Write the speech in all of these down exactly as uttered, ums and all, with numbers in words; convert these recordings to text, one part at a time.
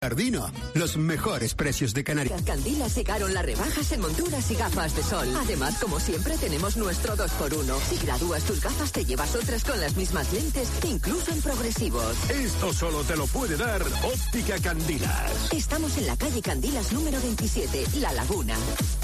Ardino, los mejores precios de Canarias. Candilas llegaron las rebajas en monturas y gafas de sol. Además, como siempre, tenemos nuestro dos por uno. Si gradúas tus gafas, te llevas otras con las mismas lentes, incluso en progresivos. Esto solo te lo puede dar Óptica Candilas. Estamos en la calle Candilas número veintisiete, La Laguna.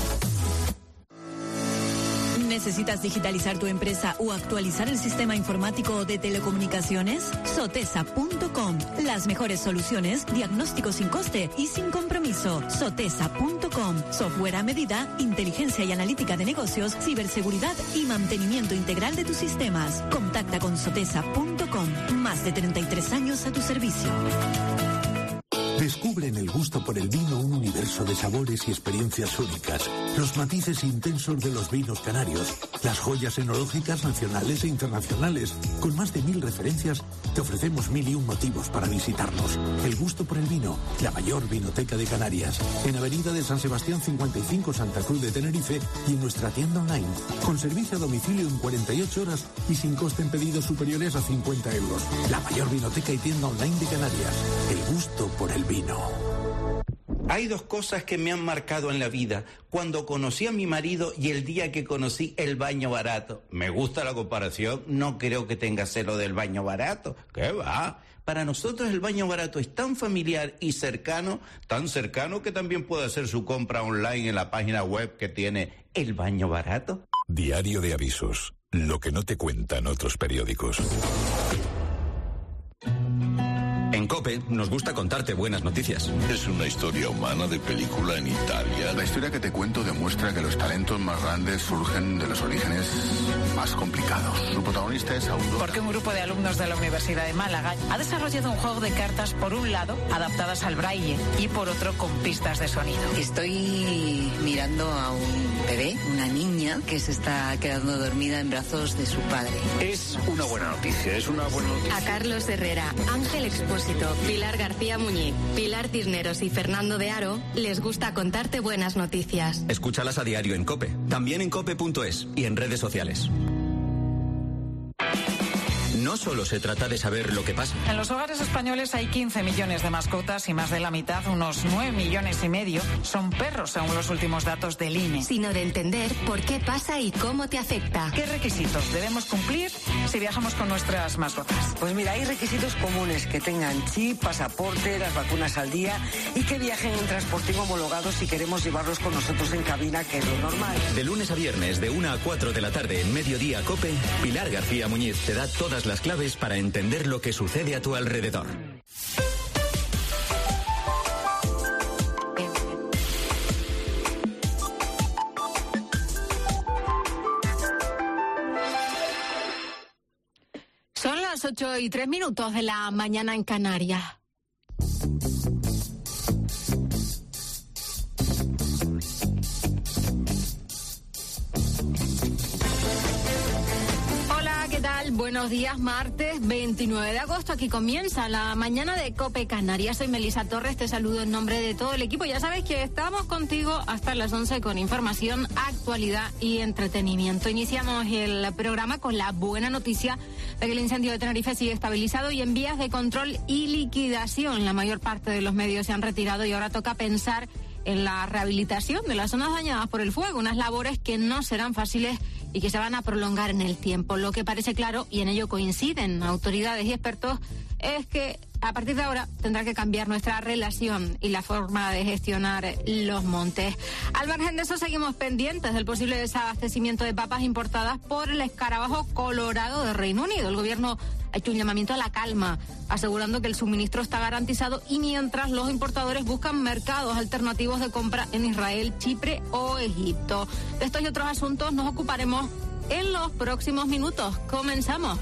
¿Necesitas digitalizar tu empresa o actualizar el sistema informático de telecomunicaciones? Sotesa punto com. Las mejores soluciones, diagnóstico sin coste y sin compromiso. Sotesa punto com. Software a medida, inteligencia y analítica de negocios, ciberseguridad y mantenimiento integral de tus sistemas. Contacta con Sotesa punto com. Más de treinta y tres años a tu servicio. Descubre en el gusto por el vino un universo de sabores y experiencias únicas, los matices intensos de los vinos canarios, las joyas enológicas nacionales e internacionales. Con más de mil referencias, te ofrecemos mil y un motivos para visitarnos. El gusto por el vino, la mayor vinoteca de Canarias, en Avenida de San Sebastián cincuenta y cinco, Santa Cruz de Tenerife, y en nuestra tienda online, con servicio a domicilio en cuarenta y ocho horas y sin coste en pedidos superiores a cincuenta euros. La mayor vinoteca y tienda online de Canarias. El gusto por el vino. Hay dos cosas que me han marcado en la vida. Cuando conocí a mi marido y el día que conocí el baño barato. Me gusta la comparación, no creo que tenga celo del baño barato. ¿Qué va? Para nosotros el baño barato es tan familiar y cercano, tan cercano que también puede hacer su compra online en la página web que tiene El Baño Barato. Diario de avisos. Lo que no te cuentan otros periódicos. En COPE nos gusta contarte buenas noticias. Es una historia humana de película en Italia. La historia que te cuento demuestra que los talentos más grandes surgen de los orígenes más complicados. Su protagonista es Aurora. Porque un grupo de alumnos de la Universidad de Málaga ha desarrollado un juego de cartas, por un lado, adaptadas al braille, y por otro, con pistas de sonido. Estoy mirando a un bebé, una niña, que se está quedando dormida en brazos de su padre. Es una buena noticia, es una buena noticia. A Carlos Herrera, Ángel Expósito, Pilar García Muñiz, Pilar Cisneros y Fernando de Aro les gusta contarte buenas noticias. Escúchalas a diario en COPE, también en cope punto es y en redes sociales. No solo se trata de saber lo que pasa. En los hogares españoles hay quince millones de mascotas y más de la mitad, unos nueve millones y medio, son perros, según los últimos datos del I N E. Sino de entender por qué pasa y cómo te afecta. ¿Qué requisitos debemos cumplir si viajamos con nuestras mascotas? Pues mira, hay requisitos comunes: que tengan chip, pasaporte, las vacunas al día y que viajen en transporte homologado si queremos llevarlos con nosotros en cabina, que es lo normal. De lunes a viernes, de una a cuatro de la tarde, en Mediodía COPE, Pilar García Muñiz te da todas las claves para entender lo que sucede a tu alrededor. Son las ocho y tres minutos de la mañana en Canarias. Buenos días, martes veintinueve de agosto. Aquí comienza la mañana de COPE Canarias. Soy Melisa Torres, te saludo en nombre de todo el equipo. Ya sabes que estamos contigo hasta las once con información, actualidad y entretenimiento. Iniciamos el programa con la buena noticia de que el incendio de Tenerife sigue estabilizado y en vías de control y liquidación. La mayor parte de los medios se han retirado y ahora toca pensar en la rehabilitación de las zonas dañadas por el fuego, unas labores que no serán fáciles y que se van a prolongar en el tiempo. Lo que parece claro, y en ello coinciden autoridades y expertos, es que a partir de ahora tendrá que cambiar nuestra relación y la forma de gestionar los montes. Al margen de eso, seguimos pendientes del posible desabastecimiento de papas importadas por el escarabajo colorado de Reino Unido. El gobierno ha hecho un llamamiento a la calma, asegurando que el suministro está garantizado y mientras los importadores buscan mercados alternativos de compra en Israel, Chipre o Egipto. De estos y otros asuntos nos ocuparemos en los próximos minutos. Comenzamos.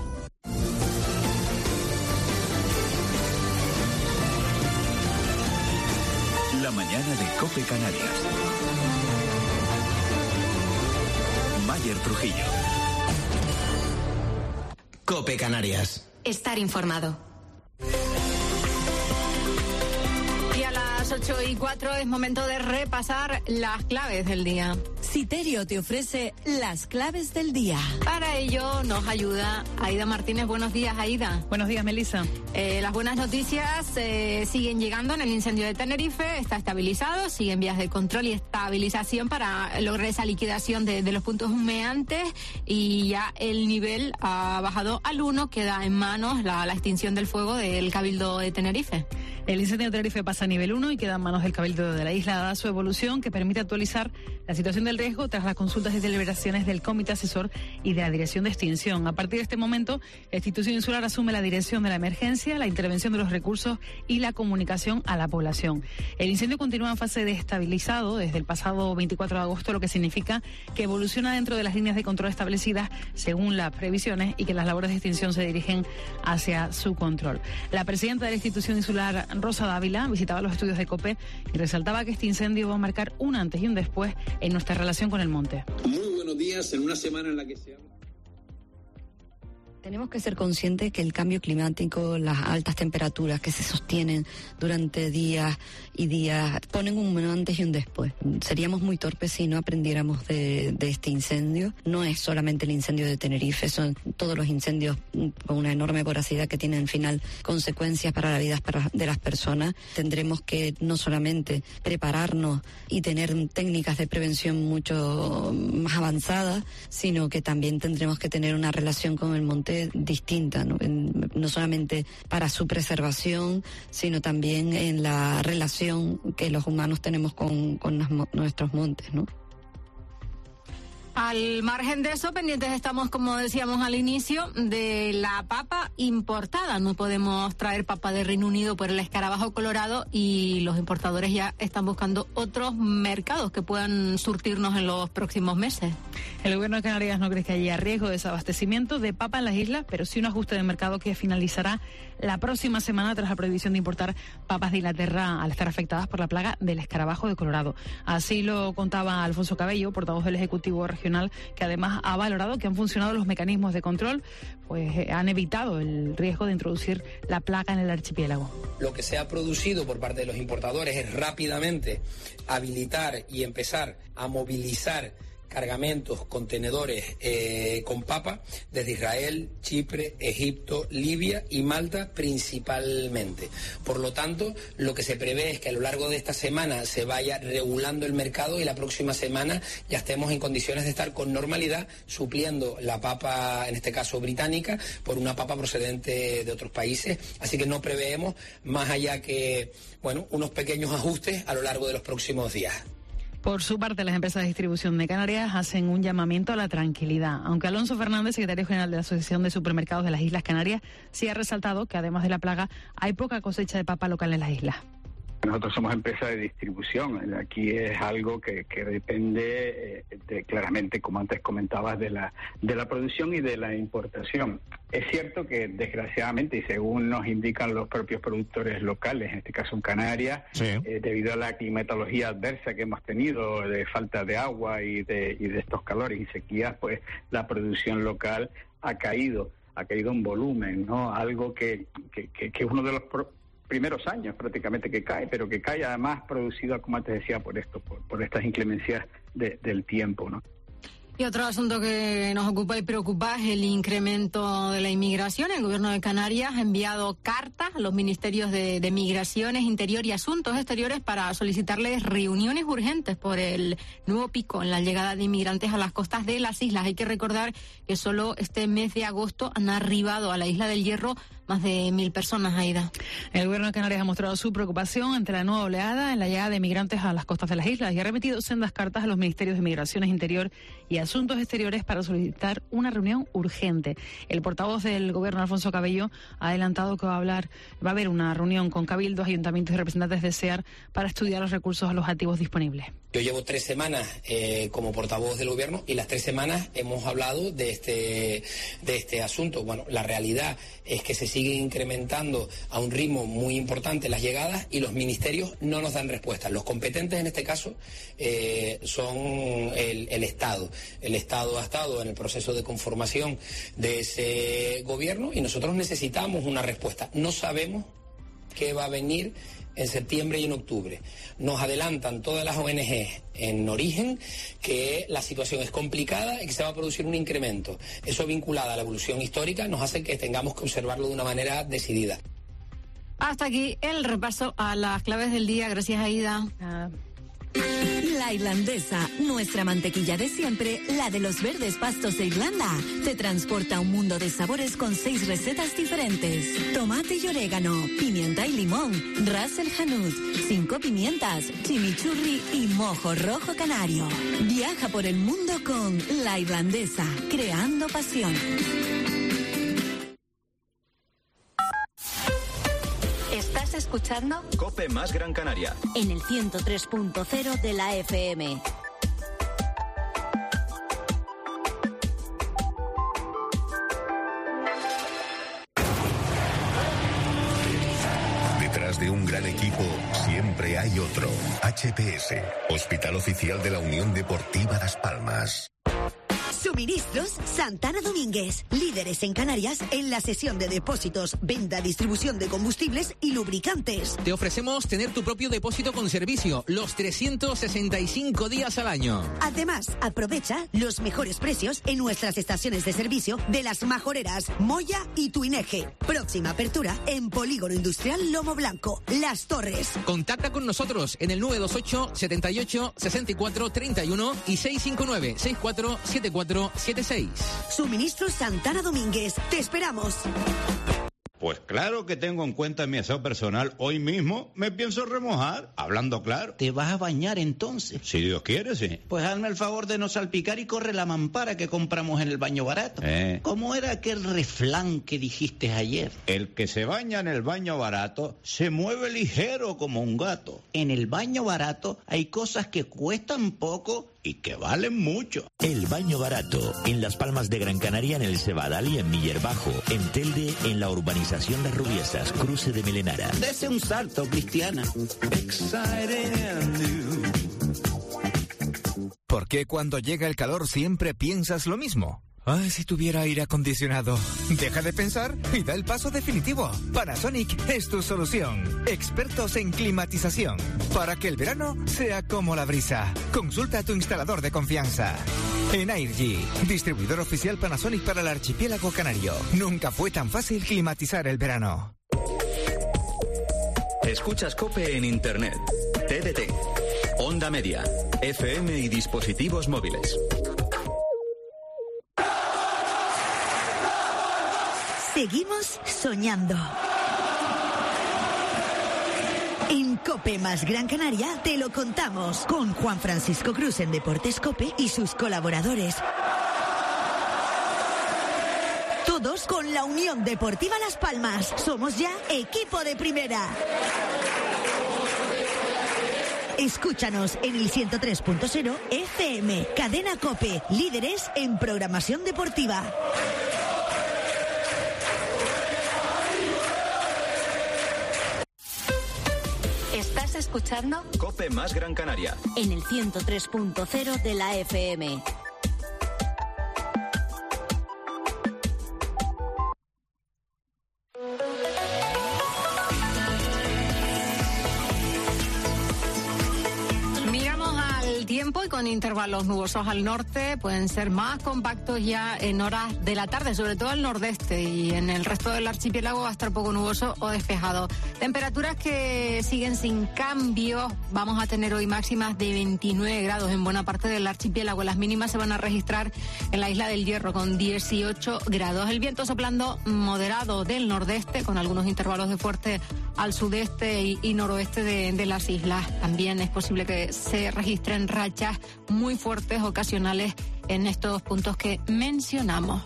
La mañana de COPE Canarias. Mayer Trujillo. COPE Canarias. Estar informado. Y a las ocho y cuatro es momento de repasar las claves del día. Citerio te ofrece las claves del día. Para ello nos ayuda Aida Martínez. Buenos días, Aida. Buenos días, Melissa. Eh, las buenas noticias eh, siguen llegando en el incendio de Tenerife. Está estabilizado, sigue en vías de control y estabilización para lograr esa liquidación de, de los puntos humeantes, y ya el nivel ha bajado al uno. Queda en manos la, la extinción del fuego del Cabildo de Tenerife. El incendio de Tenerife pasa a nivel uno y queda en manos del Cabildo de la isla, dada su evolución que permite actualizar la situación del riesgo tras las consultas y deliberaciones del Comité Asesor y de la Dirección de Extinción. A partir de este momento, la institución insular asume la dirección de la emergencia, la intervención de los recursos y la comunicación a la población. El incendio continúa en fase de estabilizado desde el pasado veinticuatro de agosto, lo que significa que evoluciona dentro de las líneas de control establecidas según las previsiones y que las labores de extinción se dirigen hacia su control. La presidenta de la institución insular, Rosa Dávila, visitaba los estudios de COPE y resaltaba que este incendio va a marcar un antes y un después en nuestra relación con el monte. Muy buenos días, en una semana en la que se habla. Tenemos que ser conscientes que el cambio climático, las altas temperaturas que se sostienen durante días y días, ponen un antes y un después. Seríamos muy torpes si no aprendiéramos de, de este incendio. No es solamente el incendio de Tenerife, son todos los incendios con una enorme voracidad que tienen al final consecuencias para la vida de las personas. Tendremos que no solamente prepararnos y tener técnicas de prevención mucho más avanzadas, sino que también tendremos que tener una relación con el monte distinta, ¿no? En, no solamente para su preservación, sino también en la relación que los humanos tenemos con, con los, nuestros montes, ¿no? Al margen de eso, pendientes estamos, como decíamos al inicio, de la papa importada. No podemos traer papa de Reino Unido por el escarabajo colorado y los importadores ya están buscando otros mercados que puedan surtirnos en los próximos meses. El gobierno de Canarias no cree que haya riesgo de desabastecimiento de papa en las islas, pero sí un ajuste de mercado que finalizará la próxima semana tras la prohibición de importar papas de Inglaterra al estar afectadas por la plaga del escarabajo de Colorado. Así lo contaba Alfonso Cabello, portavoz del Ejecutivo Regional, que además ha valorado que han funcionado los mecanismos de control, pues eh, han evitado el riesgo de introducir la plaga en el archipiélago. Lo que se ha producido por parte de los importadores es rápidamente habilitar y empezar a movilizar cargamentos, contenedores eh, con papa desde Israel, Chipre, Egipto, Libia y Malta principalmente. Por lo tanto, lo que se prevé es que a lo largo de esta semana se vaya regulando el mercado y la próxima semana ya estemos en condiciones de estar con normalidad supliendo la papa, en este caso británica, por una papa procedente de otros países. Así que no preveemos más allá que, bueno, unos pequeños ajustes a lo largo de los próximos días. Por su parte, las empresas de distribución de Canarias hacen un llamamiento a la tranquilidad, aunque Alonso Fernández, secretario general de la Asociación de Supermercados de las Islas Canarias, sí ha resaltado que además de la plaga hay poca cosecha de papa local en las islas. Nosotros somos empresa de distribución. Aquí es algo que, que depende eh, de, claramente, como antes comentabas, de la de la producción y de la importación. Es cierto que, desgraciadamente, y según nos indican los propios productores locales, en este caso en Canarias, sí. eh, debido a la climatología adversa que hemos tenido, de falta de agua y de, y de estos calores y sequías, pues la producción local ha caído, ha caído en volumen, ¿no? Algo que, que, que, que es uno de los pro- primeros años prácticamente que cae, pero que cae además producido, como te decía, por esto, por, por estas inclemencias de, del tiempo, ¿no? Y otro asunto que nos ocupa y preocupa es el incremento de la inmigración. El gobierno de Canarias ha enviado cartas a los ministerios de, de Migraciones, Interior y Asuntos Exteriores para solicitarles reuniones urgentes por el nuevo pico en la llegada de inmigrantes a las costas de las islas. Hay que recordar que solo este mes de agosto han arribado a la isla del Hierro más de mil personas, Aida. El gobierno de Canarias ha mostrado su preocupación ante la nueva oleada en la llegada de migrantes a las costas de las islas y ha remitido sendas cartas a los ministerios de Migraciones, Interior y Asuntos Exteriores para solicitar una reunión urgente. El portavoz del gobierno, Alfonso Cabello, ha adelantado que va a hablar, va a haber una reunión con cabildos, ayuntamientos y representantes de S E A R para estudiar los recursos alojativos disponibles. Yo llevo tres semanas eh, como portavoz del gobierno y las tres semanas hemos hablado de este de este asunto. Bueno, la realidad es que se sigue incrementando a un ritmo muy importante las llegadas y los ministerios no nos dan respuesta. Los competentes en este caso eh, son el, el Estado. El Estado ha estado en el proceso de conformación de ese gobierno y nosotros necesitamos una respuesta. No sabemos qué va a venir en septiembre y en octubre. Nos adelantan todas las O N G en origen que la situación es complicada y que se va a producir un incremento. Eso vinculado a la evolución histórica nos hace que tengamos que observarlo de una manera decidida. Hasta aquí el repaso a las claves del día. Gracias, Aida. Ah. La Irlandesa, nuestra mantequilla de siempre, la de los verdes pastos de Irlanda, te transporta a un mundo de sabores con seis recetas diferentes. Tomate y orégano, pimienta y limón, ras el hanout, cinco pimientas, chimichurri y mojo rojo canario. Viaja por el mundo con La Irlandesa, creando pasión. ¿Estás escuchando? COPE más Gran Canaria. En el ciento tres punto cero de la F M. Detrás de un gran equipo siempre hay otro. H P S, Hospital Oficial de la Unión Deportiva Las Palmas. Suministros Santana Domínguez, líderes en Canarias en la sesión de depósitos, venta, distribución de combustibles y lubricantes. Te ofrecemos tener tu propio depósito con servicio los trescientos sesenta y cinco días al año. Además, aprovecha los mejores precios en nuestras estaciones de servicio de Las Majoreras, Moya y Tuineje. Próxima apertura en Polígono Industrial Lomo Blanco, Las Torres. Contacta con nosotros en el nueve dos ocho, setenta y ocho, sesenta y cuatro, treinta y uno y seis cinco nueve, sesenta y cuatro, setenta y cuatro setenta y seis. Suministros Santana Domínguez. Te esperamos. Pues claro que tengo en cuenta mi aseo personal. Hoy mismo me pienso remojar, hablando claro. ¿Te vas a bañar entonces? Si Dios quiere, sí. Pues hazme el favor de no salpicar y corre la mampara que compramos en el baño barato. Eh. ¿Cómo era aquel refrán que dijiste ayer? El que se baña en el baño barato se mueve ligero como un gato. En el baño barato hay cosas que cuestan poco y que valen mucho. El Baño Barato, en Las Palmas de Gran Canaria, en el Cebadal y en Miller Bajo, en Telde, en la urbanización Las Rubiesas, cruce de Melenara. Dese un salto, Cristiana. ¿Por qué cuando llega el calor siempre piensas lo mismo? Ay, si tuviera aire acondicionado. Deja de pensar y da el paso definitivo. Panasonic es tu solución. Expertos en climatización. Para que el verano sea como la brisa. Consulta a tu instalador de confianza. Energy, distribuidor oficial Panasonic para el archipiélago canario. Nunca fue tan fácil climatizar el verano. Escuchas COPE en Internet, T D T, Onda Media, F M y dispositivos móviles. Seguimos soñando. En COPE más Gran Canaria te lo contamos con Juan Francisco Cruz en Deportes COPE y sus colaboradores. Todos con la Unión Deportiva Las Palmas. Somos ya equipo de primera. Escúchanos en el ciento tres punto cero F M. Cadena COPE, líderes en programación deportiva. ¿Estás escuchando? COPE más Gran Canaria. En el ciento tres punto cero de la F M. Y con intervalos nubosos al norte, pueden ser más compactos ya en horas de la tarde, sobre todo al nordeste, y en el resto del archipiélago va a estar poco nuboso o despejado. Temperaturas que siguen sin cambios. Vamos a tener hoy máximas de veintinueve grados en buena parte del archipiélago. Las mínimas se van a registrar en la isla del Hierro con dieciocho grados. El viento soplando moderado del nordeste con algunos intervalos de fuerte al sudeste y, y noroeste de, de las islas. También es posible que se registren rachas muy fuertes ocasionales en estos puntos que mencionamos.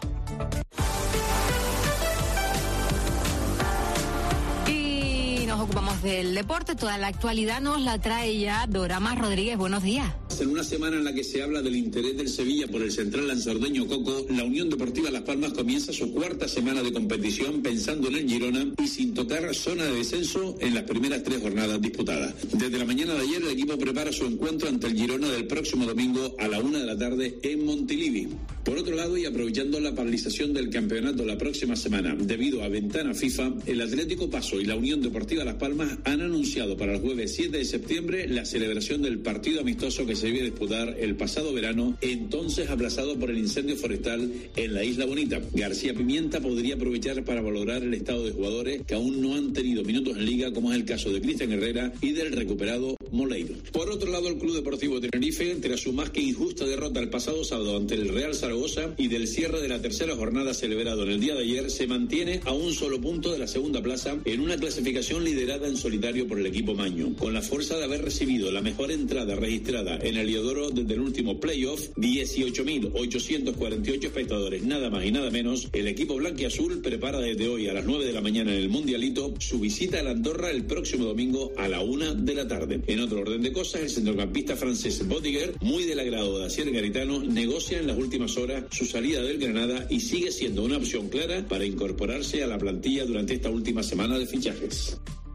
Y nos ocupamos del deporte. Toda la actualidad nos la trae ya Dorama Rodríguez. Buenos días. Palmas, en una semana en la que se habla del interés del Sevilla por el central lanzardeño Coco, la Unión Deportiva Las Palmas comienza su cuarta semana de competición pensando en el Girona y sin tocar zona de descenso en las primeras tres jornadas disputadas. Desde la mañana de ayer el equipo prepara su encuentro ante el Girona del próximo domingo a la una de la tarde en Montilivi. Por otro lado, y aprovechando la paralización del campeonato la próxima semana debido a ventana FIFA, el Atlético Paso y la Unión Deportiva Las Palmas han anunciado para el jueves siete de septiembre la celebración del partido amistoso que se iba a disputar el pasado verano, entonces aplazado por el incendio forestal en la Isla Bonita. García Pimienta podría aprovechar para valorar el estado de jugadores que aún no han tenido minutos en liga, como es el caso de Cristian Herrera y del recuperado Moleiro. Por otro lado, el Club Deportivo Tenerife, tras su más que injusta derrota el pasado sábado ante el Real Zaragoza y del cierre de la tercera jornada celebrado en el día de ayer, se mantiene a un solo punto de la segunda plaza en una clasificación liderada en solitario por el equipo maño. Con la fuerza de haber recibido la mejor entrada registrada en el Heliodoro desde el último playoff, dieciocho mil ochocientos cuarenta y ocho espectadores, nada más y nada menos, el equipo blanquiazul prepara desde hoy a las nueve de la mañana en el Mundialito su visita a la Andorra el próximo domingo a la una de la tarde. En otro orden de cosas, el centrocampista francés Bodiger, muy del agrado de Asier Garitano, negocia en las últimas horas su salida del Granada y sigue siendo una opción clara para incorporarse a la plantilla durante esta última semana de fichajes.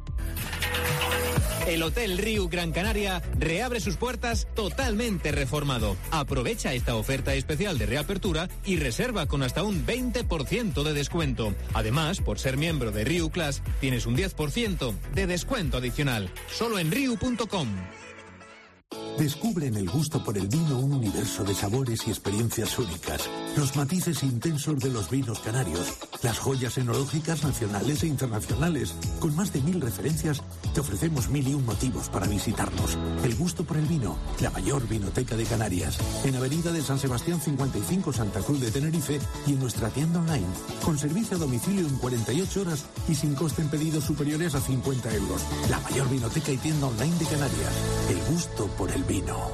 El Hotel Riu Gran Canaria reabre sus puertas totalmente reformado. Aprovecha esta oferta especial de reapertura y reserva con hasta un veinte por ciento de descuento. Además, por ser miembro de Riu Class, tienes un diez por ciento de descuento adicional. Solo en riu punto com. Descubre en el gusto por el vino un universo de sabores y experiencias únicas. Los matices intensos de los vinos canarios, las joyas enológicas nacionales e internacionales. Con más de mil referencias, te ofrecemos mil y un motivos para visitarnos. El gusto por el vino, la mayor vinoteca de Canarias. En Avenida de San Sebastián cincuenta y cinco, Santa Cruz de Tenerife, y en nuestra tienda online. Con servicio a domicilio en cuarenta y ocho horas y sin coste en pedidos superiores a cincuenta euros. La mayor vinoteca y tienda online de Canarias. El gusto por el vino.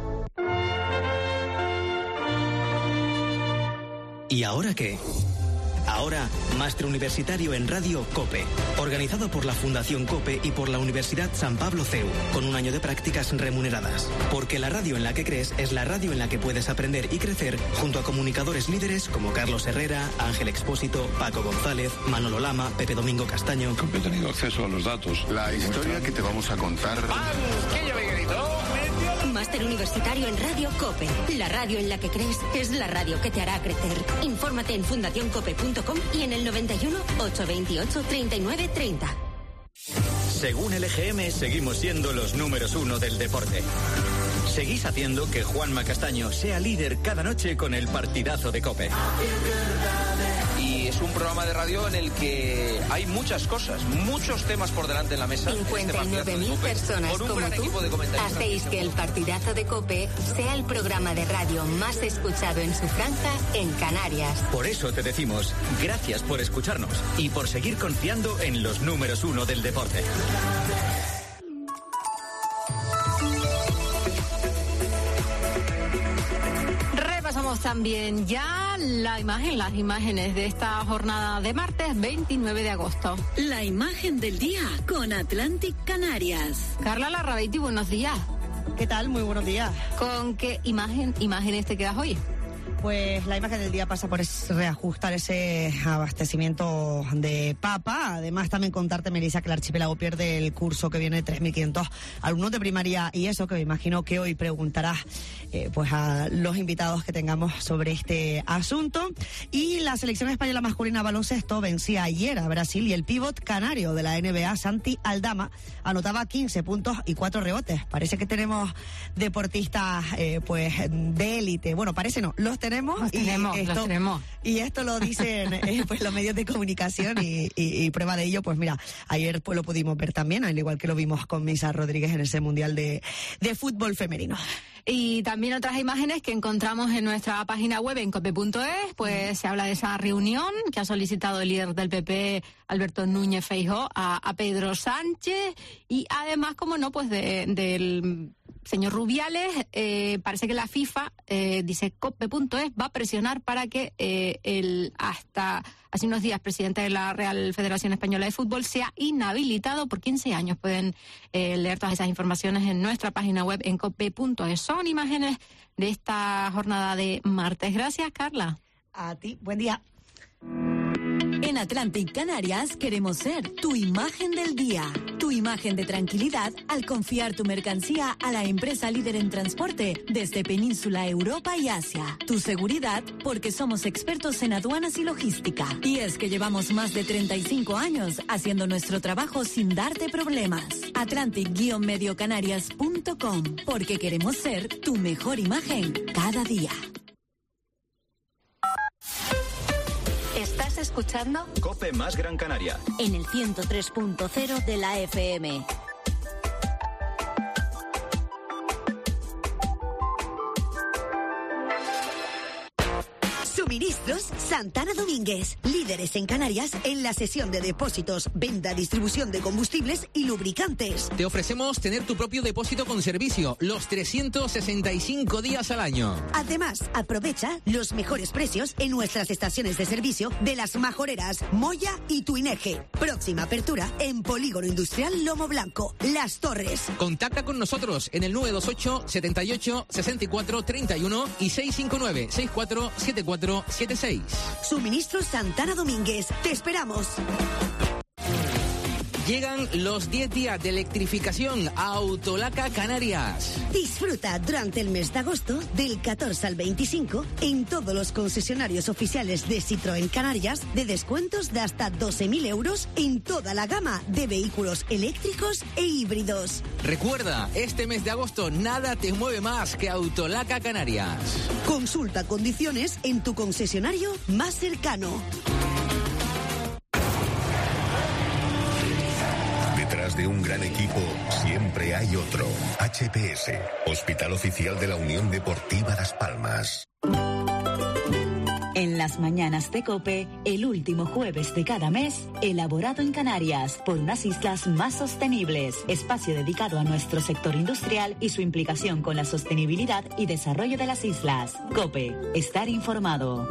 ¿Y ahora qué? Ahora, Máster Universitario en Radio COPE, organizado por la Fundación COPE y por la Universidad San Pablo C E U, con un año de prácticas remuneradas. Porque la radio en la que crees es la radio en la que puedes aprender y crecer junto a comunicadores líderes como Carlos Herrera, Ángel Expósito, Paco González, Manolo Lama, Pepe Domingo Castaño. COPE ha tenido acceso a los datos. La historia que te vamos a contar... Máster Universitario en Radio COPE. La radio en la que crees es la radio que te hará crecer. Infórmate en fundación cope punto com y en el noventa y uno, ochocientos veintiocho, treinta y nueve treinta. Según el E G M, seguimos siendo los números uno del deporte. Seguís haciendo que Juanma Castaño sea líder cada noche con el partidazo de COPE. Y es un programa de radio en el que hay muchas cosas, muchos temas por delante en la mesa. cincuenta y nueve mil personas con un como gran tú equipo de comentaristas. hacéis que el partidazo de COPE sea el programa de radio más escuchado en su franja en Canarias. Por eso te decimos, gracias por escucharnos y por seguir confiando en los números uno del deporte. Repasamos también ya la imagen, las imágenes de esta jornada de martes veintinueve de agosto. La imagen del día con Atlantic Canarias. Carla Larrabeiti, buenos días. ¿Qué tal? Muy buenos días. ¿Con qué imagen, imágenes te quedas hoy? Pues la imagen del día pasa por es reajustar ese abastecimiento de papa. Además, también contarte, Melissa, que el archipiélago pierde el curso que viene de tres mil quinientos alumnos de primaria y eso, que me imagino que hoy preguntarás eh, pues a los invitados que tengamos sobre este asunto. Y la selección española masculina baloncesto vencía ayer a Brasil y el pívot canario de la N B A, Santi Aldama, anotaba quince puntos y cuatro rebotes. Parece que tenemos deportistas eh, pues de élite. Bueno, parece no, los tenemos. Los tenemos, y esto, los tenemos. Y esto lo dicen eh, pues los medios de comunicación y, y, y prueba de ello, pues mira, ayer pues lo pudimos ver también, al igual que lo vimos con Misa Rodríguez en ese Mundial de, de Fútbol Femenino. Y también otras imágenes que encontramos en nuestra página web en cope punto es, pues se habla de esa reunión que ha solicitado el líder del P P, Alberto Núñez Feijóo, a, a Pedro Sánchez y además, como no, pues de, del señor Rubiales, eh, parece que la FIFA, eh, dice cope punto es, va a presionar para que eh, el hasta hace unos días presidente de la Real Federación Española de Fútbol sea inhabilitado por quince años. Pueden eh, leer todas esas informaciones en nuestra página web en cope punto es. Son imágenes de esta jornada de martes. Gracias, Carla. A ti, buen día. En Atlantic Canarias queremos ser tu imagen del día, tu imagen de tranquilidad al confiar tu mercancía a la empresa líder en transporte desde Península, Europa y Asia. Tu seguridad porque somos expertos en aduanas y logística. Y es que llevamos más de treinta y cinco años haciendo nuestro trabajo sin darte problemas. Atlantic Medio Canarias punto com, porque queremos ser tu mejor imagen cada día. ¿Estás escuchando? Cope más Gran Canaria. En el ciento tres punto cero de la F M. Suministros Santana Domínguez, líderes en Canarias en la sesión de depósitos, venta, distribución de combustibles y lubricantes. Te ofrecemos tener tu propio depósito con servicio los trescientos sesenta y cinco días al año. Además, aprovecha los mejores precios en nuestras estaciones de servicio de Las Majoreras, Moya y Tuineje. Próxima apertura en Polígono Industrial Lomo Blanco, Las Torres. Contacta con nosotros en el nueve dos ocho, setenta y ocho, sesenta y cuatro, treinta y uno y seis cinco nueve, sesenta y cuatro, setenta y cuatro setenta y seis. Suministros Santana Domínguez. Te esperamos. Llegan los diez días de electrificación a Autolaca Canarias. Disfruta durante el mes de agosto, del catorce al veinticinco, en todos los concesionarios oficiales de Citroën Canarias, de descuentos de hasta doce mil euros en toda la gama de vehículos eléctricos e híbridos. Recuerda, este mes de agosto nada te mueve más que Autolaca Canarias. Consulta condiciones en tu concesionario más cercano. Detrás de un gran equipo, siempre hay otro. H P S, Hospital Oficial de la Unión Deportiva Las Palmas. En las mañanas de COPE, el último jueves de cada mes, elaborado en Canarias por unas islas más sostenibles. Espacio dedicado a nuestro sector industrial y su implicación con la sostenibilidad y desarrollo de las islas. COPE, estar informado.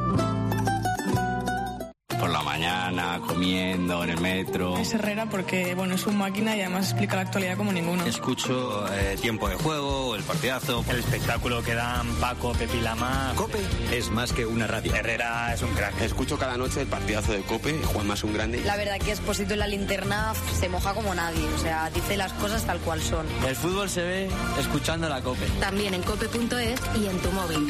Por la mañana, comiendo, en el metro. Es Herrera porque, bueno, es un máquina y además explica la actualidad como ninguno. Escucho eh, Tiempo de Juego, el partidazo. El espectáculo que dan Paco, Pepi Lama. COPE es más que una radio. Herrera es un crack. Escucho cada noche el partidazo de COPE, Juanma es un grande. La verdad que Expósito en la linterna se moja como nadie, o sea, dice las cosas tal cual son. El fútbol se ve escuchando la COPE. También en cope punto es y en tu móvil.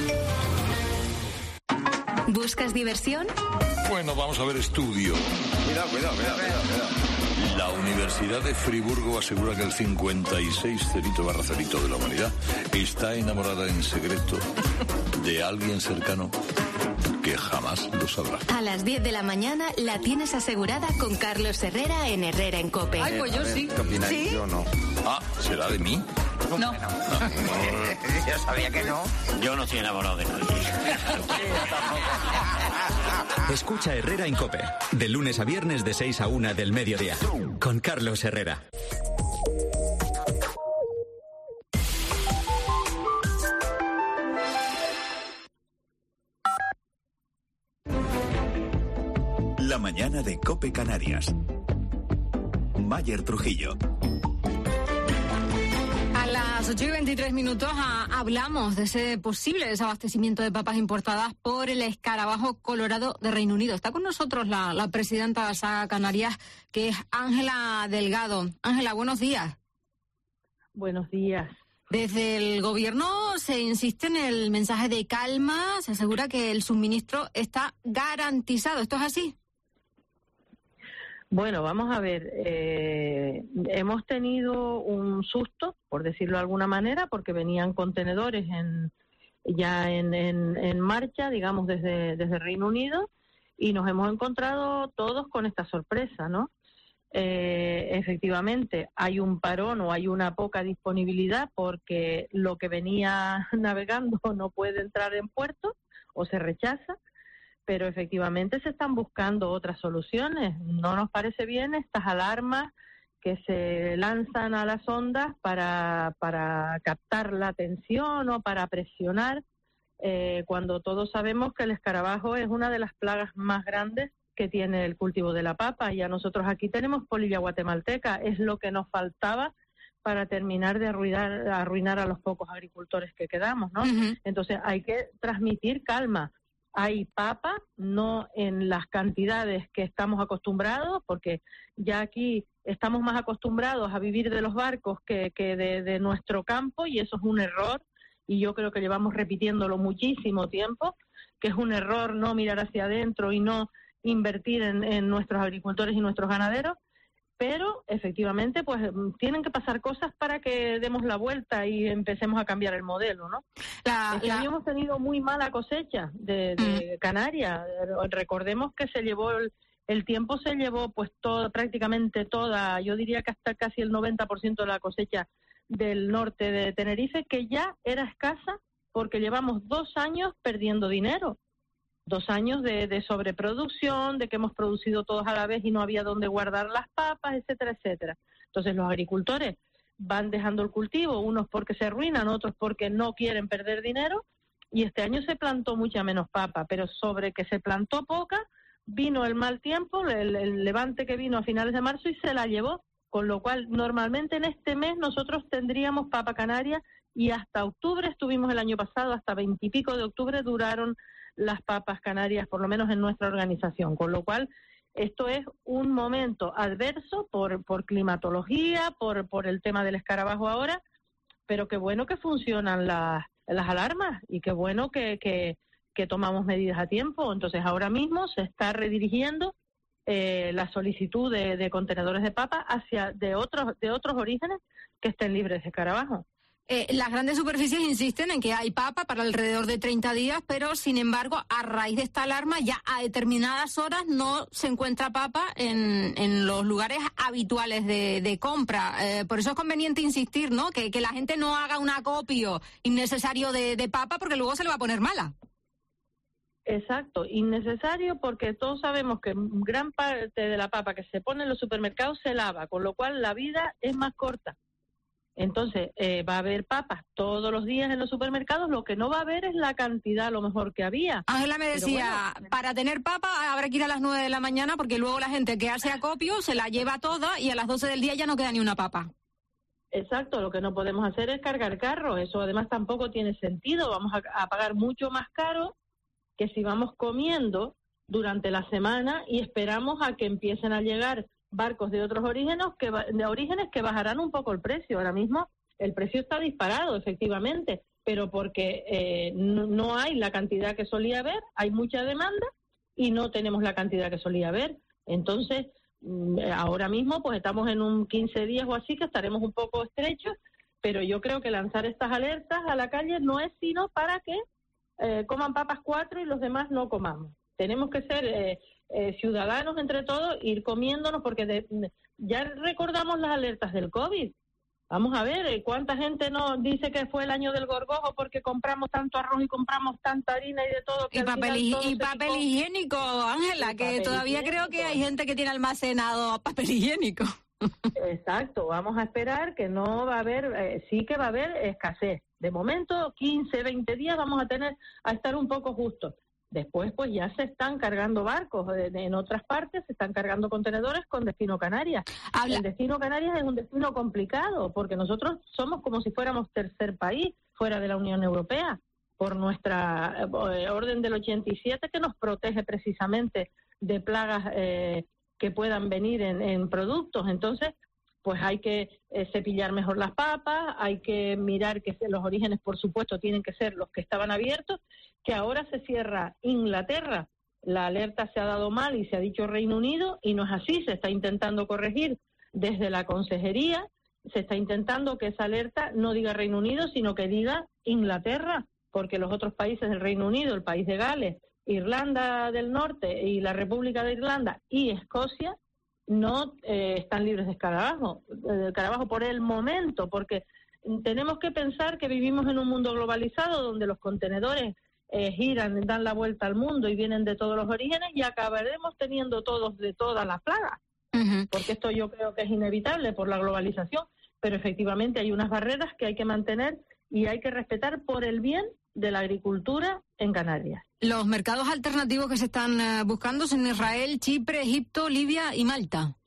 ¿Buscas diversión? Bueno, vamos a ver estudio. Cuidado, cuidado, cuidado, cuidado, cuidado. La Universidad de Friburgo asegura que el cincuenta y seis cerito barra cerito de la humanidad está enamorada en secreto de alguien cercano que jamás lo sabrá. A las diez de la mañana la tienes asegurada con Carlos Herrera en Herrera en COPE. Ay, pues yo sí. ¿Qué opináis? ¿Sí? Yo no. Ah, ¿será de mí? No. no. Yo sabía que no. Yo no estoy enamorado de nadie. Escucha Herrera en COPE, de lunes a viernes de seis a una del mediodía, con Carlos Herrera. La mañana de COPE Canarias. Mayer Trujillo. A las ocho y veintitrés minutos a, hablamos de ese posible desabastecimiento de papas importadas por el escarabajo colorado de Reino Unido. Está con nosotros la, la presidenta de Saga Canarias, que es Ángela Delgado. Ángela, buenos días. Buenos días. Desde el gobierno se insiste en el mensaje de calma, se asegura que el suministro está garantizado. ¿Esto es así? Bueno, vamos a ver, eh, hemos tenido un susto, por decirlo de alguna manera, porque venían contenedores en, ya en, en, en marcha, digamos, desde, desde Reino Unido, y nos hemos encontrado todos con esta sorpresa, ¿no? Eh, efectivamente, hay un parón o hay una poca disponibilidad porque lo que venía navegando no puede entrar en puerto o se rechaza. Pero efectivamente se están buscando otras soluciones. No nos parece bien estas alarmas que se lanzan a las ondas para, para captar la atención o para presionar, eh, cuando todos sabemos que el escarabajo es una de las plagas más grandes que tiene el cultivo de la papa. Ya nosotros aquí tenemos polilla guatemalteca, es lo que nos faltaba para terminar de arruinar, arruinar a los pocos agricultores que quedamos, ¿no? Uh-huh. Entonces hay que transmitir calma. Hay papa, no en las cantidades que estamos acostumbrados, porque ya aquí estamos más acostumbrados a vivir de los barcos que, que de, de nuestro campo, y eso es un error, y yo creo que llevamos repitiéndolo muchísimo tiempo, que es un error no mirar hacia adentro y no invertir en, en nuestros agricultores y nuestros ganaderos. Pero efectivamente pues tienen que pasar cosas para que demos la vuelta y empecemos a cambiar el modelo, ¿no? La, este la... año hemos tenido muy mala cosecha de, de mm. Canarias. Recordemos que se llevó el, el tiempo se llevó pues todo, prácticamente toda, yo diría que hasta casi el noventa por ciento de la cosecha del norte de Tenerife, que ya era escasa porque llevamos dos años perdiendo dinero. Dos años de, de sobreproducción, de que hemos producido todos a la vez y no había dónde guardar las papas, etcétera, etcétera. Entonces los agricultores van dejando el cultivo, unos porque se arruinan, otros porque no quieren perder dinero, y este año se plantó mucha menos papa, pero sobre que se plantó poca, vino el mal tiempo, el, el levante que vino a finales de marzo y se la llevó, con lo cual normalmente en este mes nosotros tendríamos papa canaria, y hasta octubre estuvimos el año pasado, hasta veintipico de octubre duraron las papas canarias, por lo menos en nuestra organización, con lo cual esto es un momento adverso por, por climatología, por, por el tema del escarabajo ahora, pero qué bueno que funcionan las, las alarmas y qué bueno que, que, que tomamos medidas a tiempo. Entonces ahora mismo se está redirigiendo eh, la solicitud de, de contenedores de papa hacia de otros, de otros orígenes que estén libres de escarabajo. Eh, las grandes superficies insisten en que hay papa para alrededor de treinta días, pero sin embargo, a raíz de esta alarma, ya a determinadas horas no se encuentra papa en, en los lugares habituales de, de compra. Eh, por eso es conveniente insistir, ¿no? Que, que la gente no haga un acopio innecesario de, de papa, porque luego se le va a poner mala. Exacto, innecesario, porque todos sabemos que gran parte de la papa que se pone en los supermercados se lava, con lo cual la vida es más corta. Entonces, eh, va a haber papas todos los días en los supermercados, lo que no va a haber es la cantidad a lo mejor que había. Ángela me decía, bueno, para tener papa habrá que ir a las nueve de la mañana, porque luego la gente que hace acopio se la lleva toda y a las doce del día ya no queda ni una papa. Exacto, lo que no podemos hacer es cargar carros, eso además tampoco tiene sentido, vamos a, a pagar mucho más caro que si vamos comiendo durante la semana y esperamos a que empiecen a llegar barcos de otros orígenes que, de orígenes que bajarán un poco el precio. Ahora mismo el precio está disparado, efectivamente, pero porque eh, no, no hay la cantidad que solía haber, hay mucha demanda y no tenemos la cantidad que solía haber. Entonces, ahora mismo pues estamos en un quince días o así que estaremos un poco estrechos, pero yo creo que lanzar estas alertas a la calle no es sino para que eh, coman papas cuatro y los demás no comamos. Tenemos que ser eh, eh, ciudadanos entre todos, ir comiéndonos, porque de, ya recordamos las alertas del COVID. Vamos a ver, eh, ¿cuánta gente nos dice que fue el año del gorgojo porque compramos tanto arroz y compramos tanta harina y de todo? Que y papel, y papel picó. higiénico, Ángela, que todavía higiénico. Creo que hay gente que tiene almacenado papel higiénico. Exacto, vamos a esperar que no va a haber, eh, sí que va a haber escasez. De momento, quince, veinte días vamos a tener a estar un poco justos. Después, pues ya se están cargando barcos en otras partes, se están cargando contenedores con destino Canarias. Habla. El destino Canarias es un destino complicado, porque nosotros somos como si fuéramos tercer país fuera de la Unión Europea, por nuestra eh, orden del ochenta y siete, que nos protege precisamente de plagas eh, que puedan venir en, en productos. Entonces, pues hay que eh, cepillar mejor las papas, hay que mirar que los orígenes, por supuesto, tienen que ser los que estaban abiertos, que ahora se cierra Inglaterra. La alerta se ha dado mal y se ha dicho Reino Unido, y no es así, se está intentando corregir desde la consejería, se está intentando que esa alerta no diga Reino Unido, sino que diga Inglaterra, porque los otros países del Reino Unido, el país de Gales, Irlanda del Norte y la República de Irlanda y Escocia, no eh, están libres de escarabajo, de escarabajo por el momento, porque tenemos que pensar que vivimos en un mundo globalizado donde los contenedores eh, giran, dan la vuelta al mundo y vienen de todos los orígenes, y acabaremos teniendo todos de todas las plagas. uh-huh. porque esto yo creo que es inevitable por la globalización, pero efectivamente hay unas barreras que hay que mantener y hay que respetar por el bien de la agricultura en Canarias. Los mercados alternativos que se están uh, buscando son Israel, Chipre, Egipto, Libia y Malta.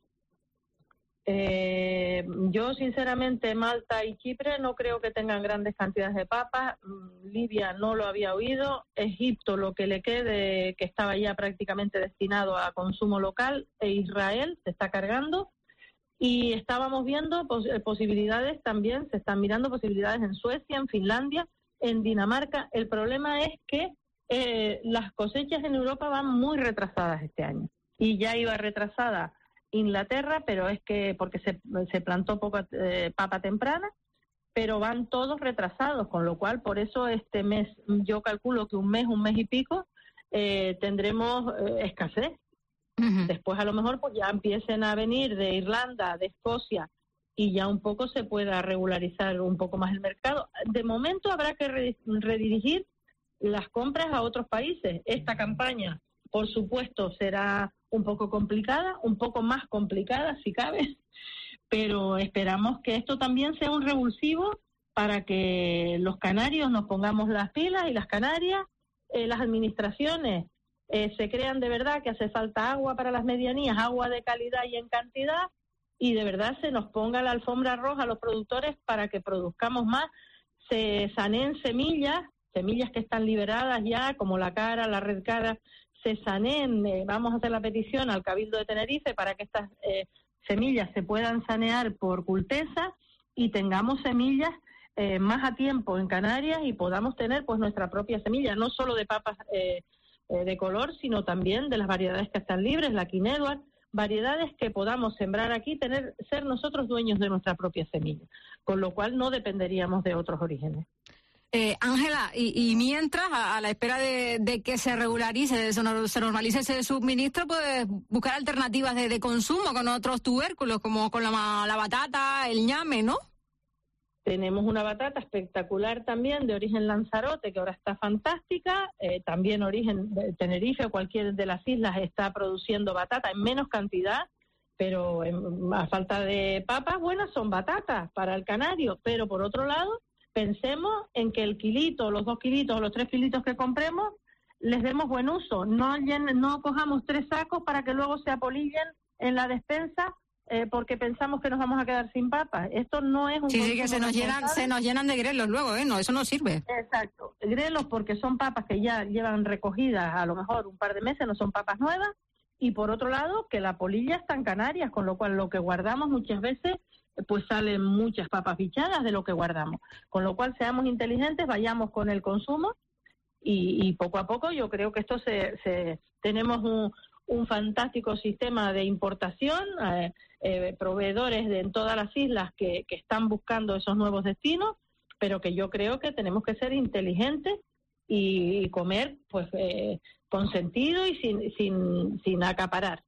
Eh, yo, sinceramente, Malta y Chipre no creo que tengan grandes cantidades de papas. Libia no lo había oído. Egipto, lo que le quede, que estaba ya prácticamente destinado a consumo local, e Israel se está cargando. Y estábamos viendo pos- posibilidades también, se están mirando posibilidades en Suecia, en Finlandia, en Dinamarca. El problema es que eh, las cosechas en Europa van muy retrasadas este año. Y ya iba retrasada Inglaterra, pero es que porque se, se plantó poca eh, papa temprana, pero van todos retrasados, con lo cual por eso este mes, yo calculo que un mes, un mes y pico, eh, tendremos eh, escasez. Uh-huh. Después a lo mejor pues ya empiecen a venir de Irlanda, de Escocia, y ya un poco se pueda regularizar un poco más el mercado. De momento habrá que re- redirigir las compras a otros países. Esta campaña, por supuesto, será un poco complicada, un poco más complicada si cabe, pero esperamos que esto también sea un revulsivo para que los canarios nos pongamos las pilas y las Canarias, eh, las administraciones eh, se crean de verdad que hace falta agua para las medianías, agua de calidad y en cantidad, y de verdad se nos ponga la alfombra roja a los productores para que produzcamos más, se saneen semillas, semillas que están liberadas ya, como la cara, la red cara, se saneen, eh, vamos a hacer la petición al Cabildo de Tenerife para que estas eh, semillas se puedan sanear por Cultesa y tengamos semillas eh, más a tiempo en Canarias y podamos tener pues nuestra propia semilla, no solo de papas eh, eh, de color, sino también de las variedades que están libres, la quinoa, variedades que podamos sembrar aquí, tener ser nosotros dueños de nuestra propia semilla, con lo cual no dependeríamos de otros orígenes. Eh, Ángela, y, y mientras, a, a la espera de, de que se regularice, se, se normalice ese suministro, pues buscar alternativas de, de consumo con otros tubérculos, como con la, la batata, el ñame, ¿no? Tenemos una batata espectacular también de origen Lanzarote, que ahora está fantástica, eh, también origen de Tenerife o cualquier de las islas está produciendo batata en menos cantidad, pero en, a falta de papas buenas son batatas para el canario, pero por otro lado, pensemos en que el kilito, los dos kilitos o los tres kilitos que compremos, les demos buen uso. No, no cojamos tres sacos para que luego se apolillen en la despensa eh, porque pensamos que nos vamos a quedar sin papas. Esto no es un... Sí, sí, que se nos llenan, se nos llenan de grelos luego, ¿eh? No, eso no sirve. Exacto. Grelos porque son papas que ya llevan recogidas a lo mejor un par de meses, no son papas nuevas. Y por otro lado, que la polilla está en Canarias, con lo cual lo que guardamos muchas veces pues salen muchas papas bichadas de lo que guardamos. Con lo cual, seamos inteligentes, vayamos con el consumo y, y poco a poco yo creo que esto se... se tenemos un, un fantástico sistema de importación, eh, eh, proveedores de en todas las islas que, que están buscando esos nuevos destinos, pero que yo creo que tenemos que ser inteligentes y, y comer pues eh, con sentido y sin, sin, sin acaparar.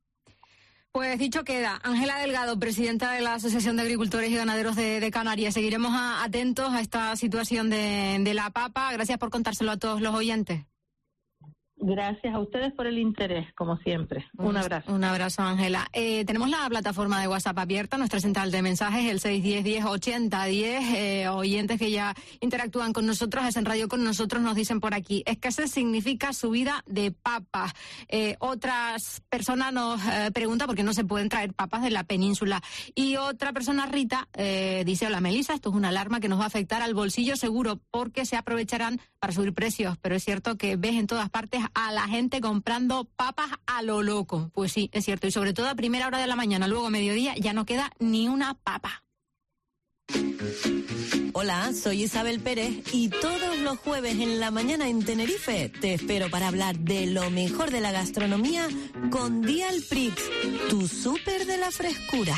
Pues dicho queda. Ángela Delgado, presidenta de la Asociación de Agricultores y Ganaderos de, de Canarias. Seguiremos a, atentos a esta situación de, de la papa. Gracias por contárselo a todos los oyentes. Gracias a ustedes por el interés, como siempre. Un abrazo. Un abrazo, Ángela. Eh, tenemos la plataforma de WhatsApp abierta, nuestra central de mensajes, el seis uno cero, diez, ochenta, diez. Eh, oyentes que ya interactúan con nosotros, hacen radio con nosotros, nos dicen por aquí, escasez significa subida de papas. Eh, otras personas nos eh, preguntan por qué no se pueden traer papas de la península. Y otra persona, Rita, eh, dice, hola Melissa, esto es una alarma que nos va a afectar al bolsillo seguro porque se aprovecharán para subir precios. Pero es cierto que ves en todas partes a la gente comprando papas a lo loco. Pues sí, es cierto. Y sobre todo a primera hora de la mañana, luego a mediodía, ya no queda ni una papa. Hola, soy Isabel Pérez y todos los jueves en la mañana en Tenerife te espero para hablar de lo mejor de la gastronomía con Dial Prix, tu súper de la frescura.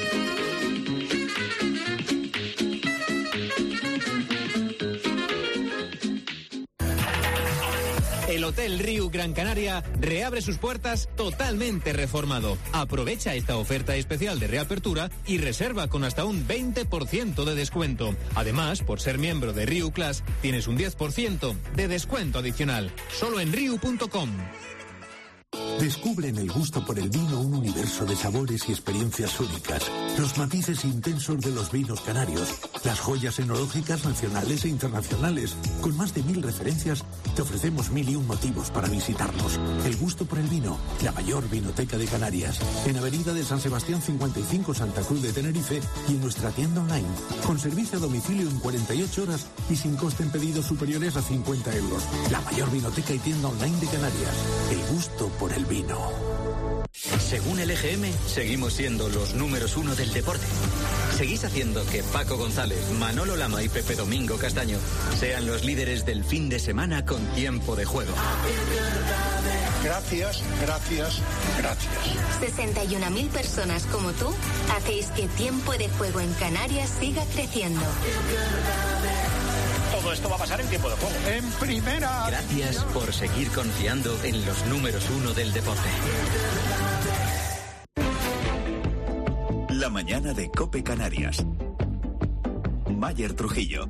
El Hotel Riu Gran Canaria reabre sus puertas totalmente reformado. Aprovecha esta oferta especial de reapertura y reserva con hasta un veinte por ciento de descuento. Además, por ser miembro de Riu Class, tienes un diez por ciento de descuento adicional. Solo en riu punto com. Descubre en el gusto por el vino un universo de sabores y experiencias únicas, los matices intensos de los vinos canarios, las joyas enológicas nacionales e internacionales. Con más de mil referencias, te ofrecemos mil y un motivos para visitarnos. El gusto por el vino, la mayor vinoteca de Canarias, en Avenida de San Sebastián cincuenta y cinco, Santa Cruz de Tenerife, y en nuestra tienda online, con servicio a domicilio en cuarenta y ocho horas y sin coste en pedidos superiores a cincuenta euros. La mayor vinoteca y tienda online de Canarias. El gusto por el vino. Según el E G M, seguimos siendo los números uno del deporte. Seguís haciendo que Paco González, Manolo Lama y Pepe Domingo Castaño sean los líderes del fin de semana con Tiempo de Juego. Gracias, gracias, gracias. sesenta y una mil personas como tú hacéis que Tiempo de Juego en Canarias siga creciendo. Todo esto va a pasar en Tiempo de Juego. En primera. Gracias por seguir confiando en los números uno del deporte. La mañana de COPE Canarias. Mayer Trujillo.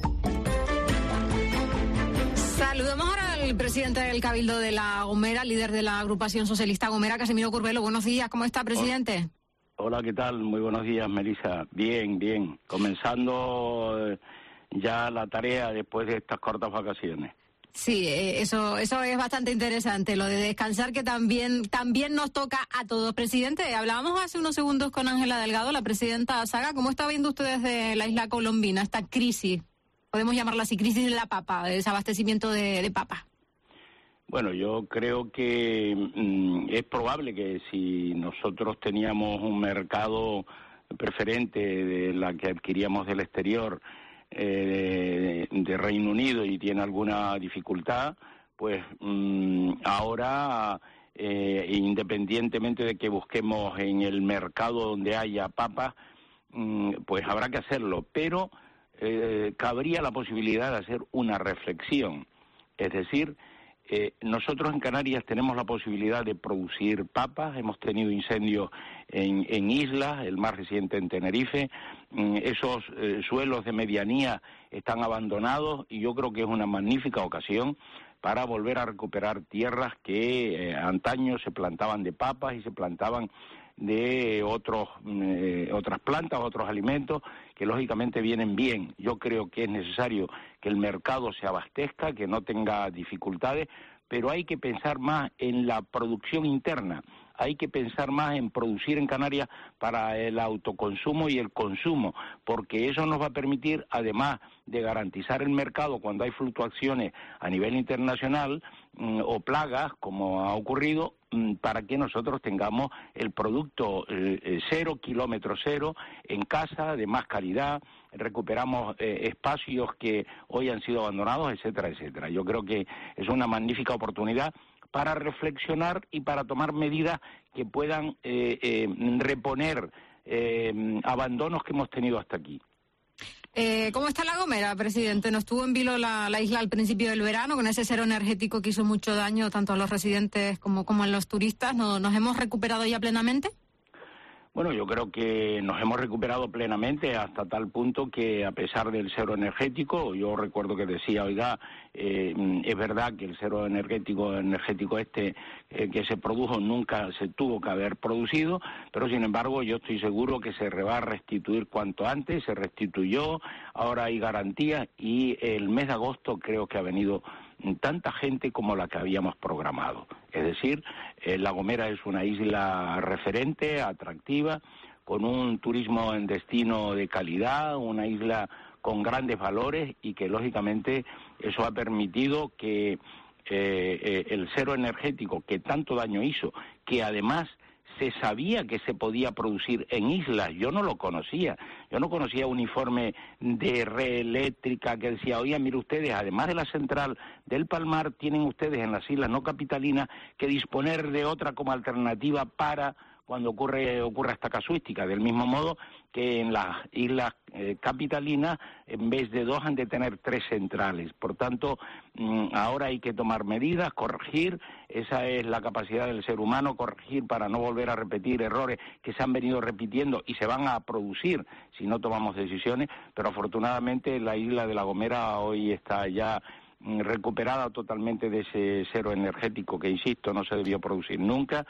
Saludamos ahora al presidente del Cabildo de La Gomera, líder de la agrupación socialista Gomera, Casimiro Curbelo. Buenos días, ¿cómo está, presidente? Hola, ¿qué tal? Muy buenos días, Melissa. Bien, bien. Comenzando eh, ya la tarea después de estas cortas vacaciones. Sí, eh, eso eso es bastante interesante, lo de descansar, que también también nos toca a todos. Presidente, hablábamos hace unos segundos con Ángela Delgado, la presidenta Saga. ¿Cómo está viendo usted desde la isla colombina esta crisis? Podemos llamarla así, crisis de la papa, de desabastecimiento de, de papa. Bueno, yo creo que mmm, es probable que si nosotros teníamos un mercado preferente de la que adquiríamos del exterior, eh, de, de Reino Unido, y tiene alguna dificultad, pues mmm, ahora, eh, independientemente de que busquemos en el mercado donde haya papas, mmm, pues habrá que hacerlo, pero eh, cabría la posibilidad de hacer una reflexión, es decir, Eh, nosotros en Canarias tenemos la posibilidad de producir papas, hemos tenido incendios en, en islas, el más reciente en Tenerife, mm, esos eh, suelos de medianía están abandonados y yo creo que es una magnífica ocasión para volver a recuperar tierras que eh, antaño se plantaban de papas y se plantaban de otros eh, otras plantas, otros alimentos que lógicamente vienen bien. Yo creo que es necesario que el mercado se abastezca, que no tenga dificultades, pero hay que pensar más en la producción interna, hay que pensar más en producir en Canarias para el autoconsumo y el consumo, porque eso nos va a permitir, además de garantizar el mercado cuando hay fluctuaciones a nivel internacional mmm, o plagas, como ha ocurrido, mmm, para que nosotros tengamos el producto eh, cero, kilómetro cero, en casa, de más calidad, recuperamos eh, espacios que hoy han sido abandonados, etcétera, etcétera. Yo creo que es una magnífica oportunidad para reflexionar y para tomar medidas que puedan eh, eh, reponer eh, abandonos que hemos tenido hasta aquí. Eh, ¿Cómo está La Gomera, presidente? ¿No estuvo en vilo la, la isla al principio del verano con ese cero energético que hizo mucho daño tanto a los residentes como, como a los turistas? ¿No, ¿Nos hemos recuperado ya plenamente? Bueno, yo creo que nos hemos recuperado plenamente hasta tal punto que a pesar del cero energético, yo recuerdo que decía, oiga, eh, es verdad que el cero energético energético este eh, que se produjo nunca se tuvo que haber producido, pero sin embargo yo estoy seguro que se va a restituir cuanto antes, se restituyó, ahora hay garantías y el mes de agosto creo que ha venido tanta gente como la que habíamos programado. Es decir, eh, La Gomera es una isla referente, atractiva, con un turismo en destino de calidad, una isla con grandes valores y que lógicamente eso ha permitido que eh, eh, el cero energético que tanto daño hizo, que además se sabía que se podía producir en islas, yo no lo conocía, yo no conocía un informe de red eléctrica que decía, oigan, mire ustedes, además de la central del Palmar, tienen ustedes en las islas no capitalinas que disponer de otra como alternativa para cuando ocurre ocurra esta casuística, del mismo modo que en las islas eh, capitalinas, en vez de dos, han de tener tres centrales. Por tanto, mmm, ahora hay que tomar medidas, corregir, esa es la capacidad del ser humano, corregir para no volver a repetir errores que se han venido repitiendo y se van a producir si no tomamos decisiones, pero afortunadamente la isla de La Gomera hoy está ya recuperada totalmente de ese cero energético que, insisto, no se debió producir nunca,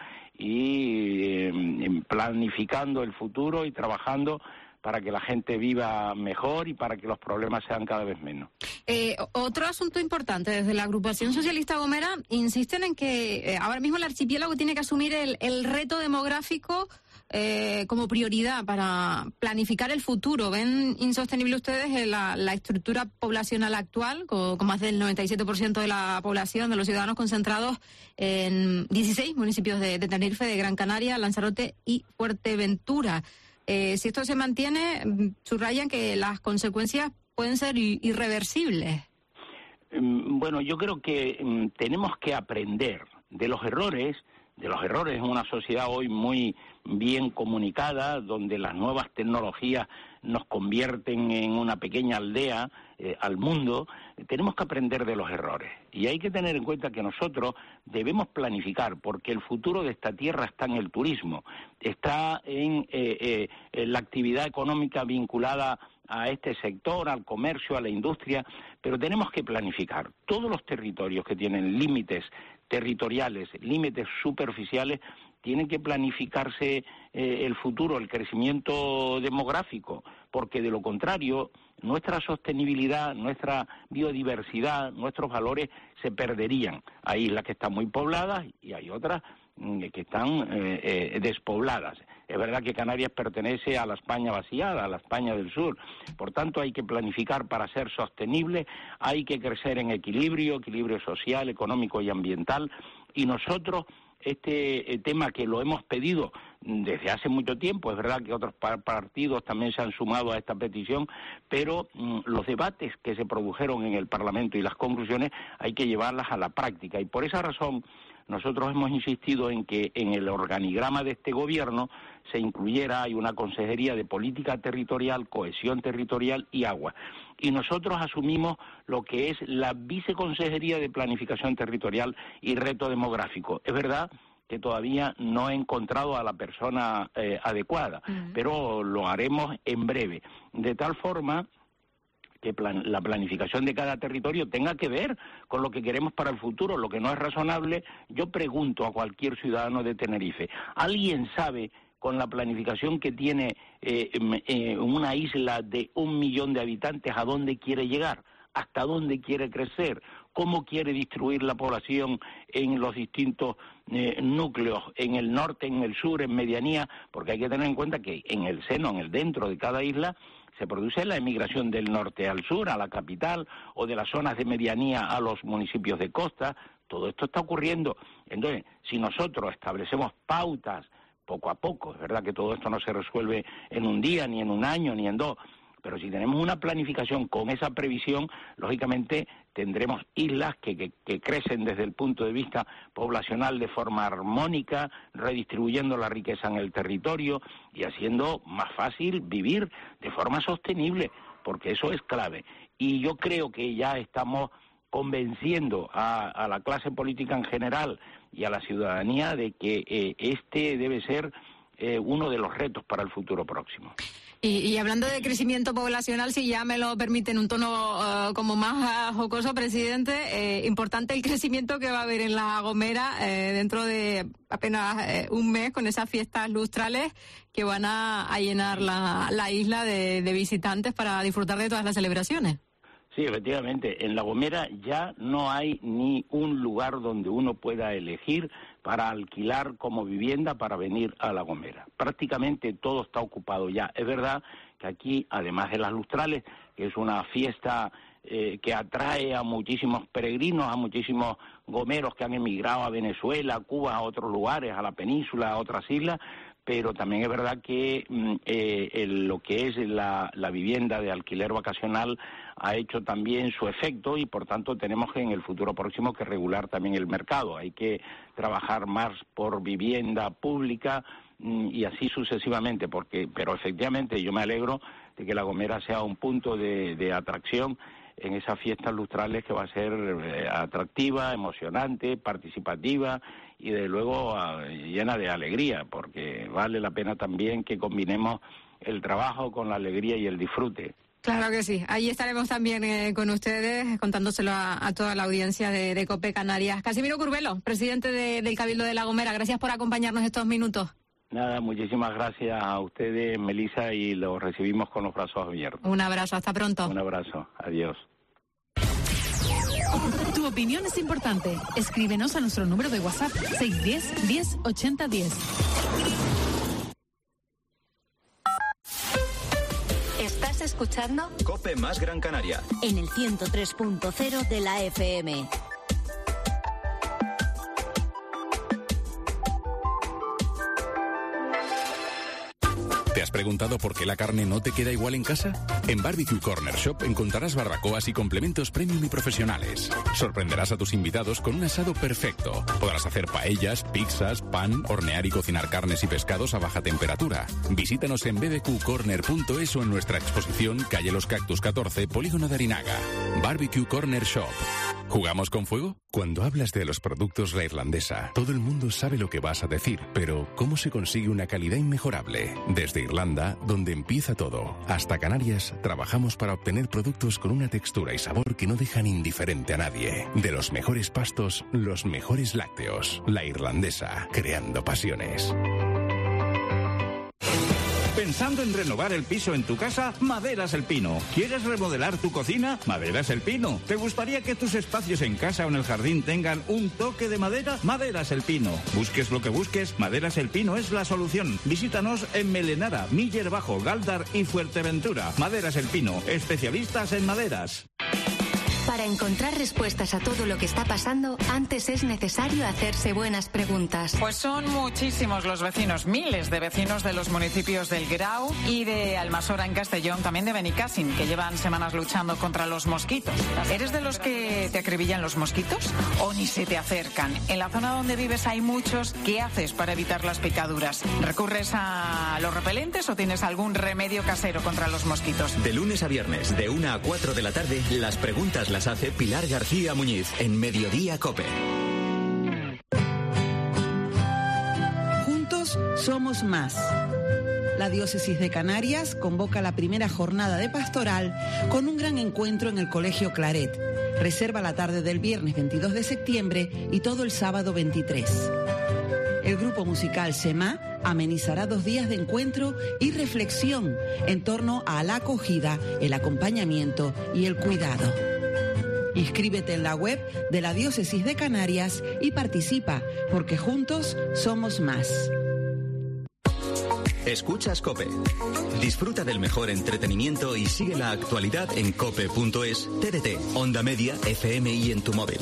y eh, planificando el futuro y trabajando para que la gente viva mejor y para que los problemas sean cada vez menos. Eh, otro asunto importante, desde la agrupación socialista Gomera insisten en que eh, ahora mismo el archipiélago tiene que asumir el, el reto demográfico eh, como prioridad para planificar el futuro. ¿Ven insostenible ustedes la, la estructura poblacional actual, con, con más del noventa y siete por ciento de la población, de los ciudadanos concentrados en dieciséis municipios de, de Tenerife, de Gran Canaria, Lanzarote y Fuerteventura? Eh, si esto se mantiene, subrayan que las consecuencias pueden ser irreversibles. Bueno, yo creo que um, tenemos que aprender de los errores, de los errores en una sociedad hoy muy bien comunicada, donde las nuevas tecnologías nos convierten en una pequeña aldea eh, al mundo. Tenemos que aprender de los errores y hay que tener en cuenta que nosotros debemos planificar, porque el futuro de esta tierra está en el turismo, está en, eh, eh, en la actividad económica vinculada a este sector, al comercio, a la industria, pero tenemos que planificar. Todos los territorios que tienen límites territoriales, límites superficiales, tienen que planificarse eh, el futuro, el crecimiento demográfico, porque de lo contrario nuestra sostenibilidad, nuestra biodiversidad, nuestros valores se perderían. Hay islas que están muy pobladas y hay otras mm, que están eh, eh, despobladas. Es verdad que Canarias pertenece a la España vaciada, a la España del sur. Por tanto, hay que planificar para ser sostenible, hay que crecer en equilibrio, equilibrio social, económico y ambiental. Y nosotros, este tema que lo hemos pedido desde hace mucho tiempo, es verdad que otros partidos también se han sumado a esta petición, pero mmm, los debates que se produjeron en el Parlamento y las conclusiones hay que llevarlas a la práctica. Y por esa razón nosotros hemos insistido en que en el organigrama de este gobierno se incluyera, hay una consejería de política territorial, cohesión territorial y agua. Y nosotros asumimos lo que es la viceconsejería de planificación territorial y reto demográfico. Es verdad que todavía no he encontrado a la persona eh, adecuada, uh-huh. pero lo haremos en breve, de tal forma que plan, la planificación de cada territorio tenga que ver con lo que queremos para el futuro. Lo que no es razonable, yo pregunto a cualquier ciudadano de Tenerife, ¿alguien sabe con la planificación que tiene eh, eh, una isla de un millón de habitantes a dónde quiere llegar? ¿Hasta dónde quiere crecer? ¿Cómo quiere distribuir la población en los distintos eh, núcleos, en el norte, en el sur, en medianía? Porque hay que tener en cuenta que en el seno, en el dentro de cada isla, se produce la emigración del norte al sur, a la capital, o de las zonas de medianía a los municipios de costa. Todo esto está ocurriendo. Entonces, si nosotros establecemos pautas poco a poco, es verdad que todo esto no se resuelve en un día, ni en un año, ni en dos, pero si tenemos una planificación con esa previsión, lógicamente tendremos islas que, que, que crecen desde el punto de vista poblacional de forma armónica, redistribuyendo la riqueza en el territorio y haciendo más fácil vivir de forma sostenible, porque eso es clave. Y yo creo que ya estamos convenciendo a, a la clase política en general y a la ciudadanía de que eh, este debe ser eh, uno de los retos para el futuro próximo. Y, y hablando de crecimiento poblacional, si ya me lo permiten, un tono uh, como más uh, jocoso, presidente, eh, importante el crecimiento que va a haber en La Gomera eh, dentro de apenas eh, un mes, con esas fiestas lustrales que van a, a llenar la, la isla de, de visitantes para disfrutar de todas las celebraciones. Sí, efectivamente, en La Gomera ya no hay ni un lugar donde uno pueda elegir para alquilar como vivienda para venir a La Gomera. Prácticamente todo está ocupado ya. Es verdad que aquí, además de las lustrales, que es una fiesta eh, que atrae a muchísimos peregrinos, a muchísimos gomeros que han emigrado a Venezuela, a Cuba, a otros lugares, a la península, a otras islas, pero también es verdad que eh, el, lo que es la, la vivienda de alquiler vacacional ha hecho también su efecto y por tanto tenemos que en el futuro próximo que regular también el mercado. Hay que trabajar más por vivienda pública y así sucesivamente, porque pero efectivamente yo me alegro de que La Gomera sea un punto de, de atracción en esas fiestas lustrales que va a ser eh, atractiva, emocionante, participativa y de luego uh, llena de alegría, porque vale la pena también que combinemos el trabajo con la alegría y el disfrute. Claro que sí. Ahí estaremos también eh, con ustedes, contándoselo a, a toda la audiencia de, de COPE Canarias. Casimiro Curbelo, presidente de, del Cabildo de La Gomera, gracias por acompañarnos estos minutos. Nada, muchísimas gracias a ustedes, Melissa, y los recibimos con los brazos abiertos. Un abrazo, hasta pronto. Un abrazo, adiós. Tu opinión es importante. Escríbenos a nuestro número de WhatsApp seis uno cero, diez, ochenta, diez. ¿Estás escuchando? COPE más Gran Canaria. En el ciento tres punto cero de la F M. ¿Te has preguntado por qué la carne no te queda igual en casa? En Barbecue Corner Shop encontrarás barbacoas y complementos premium y profesionales. Sorprenderás a tus invitados con un asado perfecto. Podrás hacer paellas, pizzas, pan, hornear y cocinar carnes y pescados a baja temperatura. Visítanos en b b q corner punto es o en nuestra exposición Calle Los Cactus catorce, Polígono de Arinaga. Barbecue Corner Shop. ¿Jugamos con fuego? Cuando hablas de los productos La Irlandesa, todo el mundo sabe lo que vas a decir, pero ¿cómo se consigue una calidad inmejorable? Desde Irlanda, donde empieza todo, hasta Canarias, trabajamos para obtener productos con una textura y sabor que no dejan indiferente a nadie. De los mejores pastos, los mejores lácteos. La Irlandesa, creando pasiones. ¿Pensando en renovar el piso en tu casa? Maderas El Pino. ¿Quieres remodelar tu cocina? Maderas El Pino. ¿Te gustaría que tus espacios en casa o en el jardín tengan un toque de madera? Maderas El Pino. Busques lo que busques, Maderas El Pino es la solución. Visítanos en Melenara, Miller Bajo, Galdar y Fuerteventura. Maderas El Pino, especialistas en maderas. Para encontrar respuestas a todo lo que está pasando, antes es necesario hacerse buenas preguntas. Pues son muchísimos los vecinos, miles de vecinos de los municipios del Grau y de Almasora en Castellón, también de Benicàssim, que llevan semanas luchando contra los mosquitos. ¿Eres de los que te acribillan los mosquitos o ni se te acercan? En la zona donde vives hay muchos. ¿Qué haces para evitar las picaduras? ¿Recurres a los repelentes o tienes algún remedio casero contra los mosquitos? De lunes a viernes, de una a cuatro de la tarde, las preguntas las hace Pilar García Muñiz en Mediodía COPE. Juntos somos más. La Diócesis de Canarias convoca la primera jornada de pastoral con un gran encuentro en el Colegio Claret. Reserva la tarde del viernes veintidós de septiembre y todo el sábado veintitrés. El grupo musical SEMA amenizará dos días de encuentro y reflexión en torno a la acogida, el acompañamiento y el cuidado. Inscríbete en la web de la Diócesis de Canarias y participa, porque juntos somos más. Escuchas COPE. Disfruta del mejor entretenimiento y sigue la actualidad en cope punto es, T D T, Onda Media, F M y en tu móvil.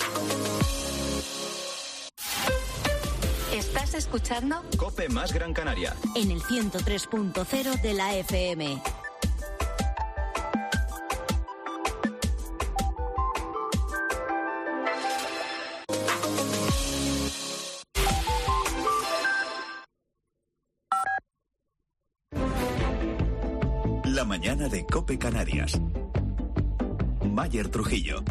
¿Estás escuchando? COPE más Gran Canaria. En el ciento tres punto cero de la F M. La mañana de COPE Canarias. Mayer Trujillo.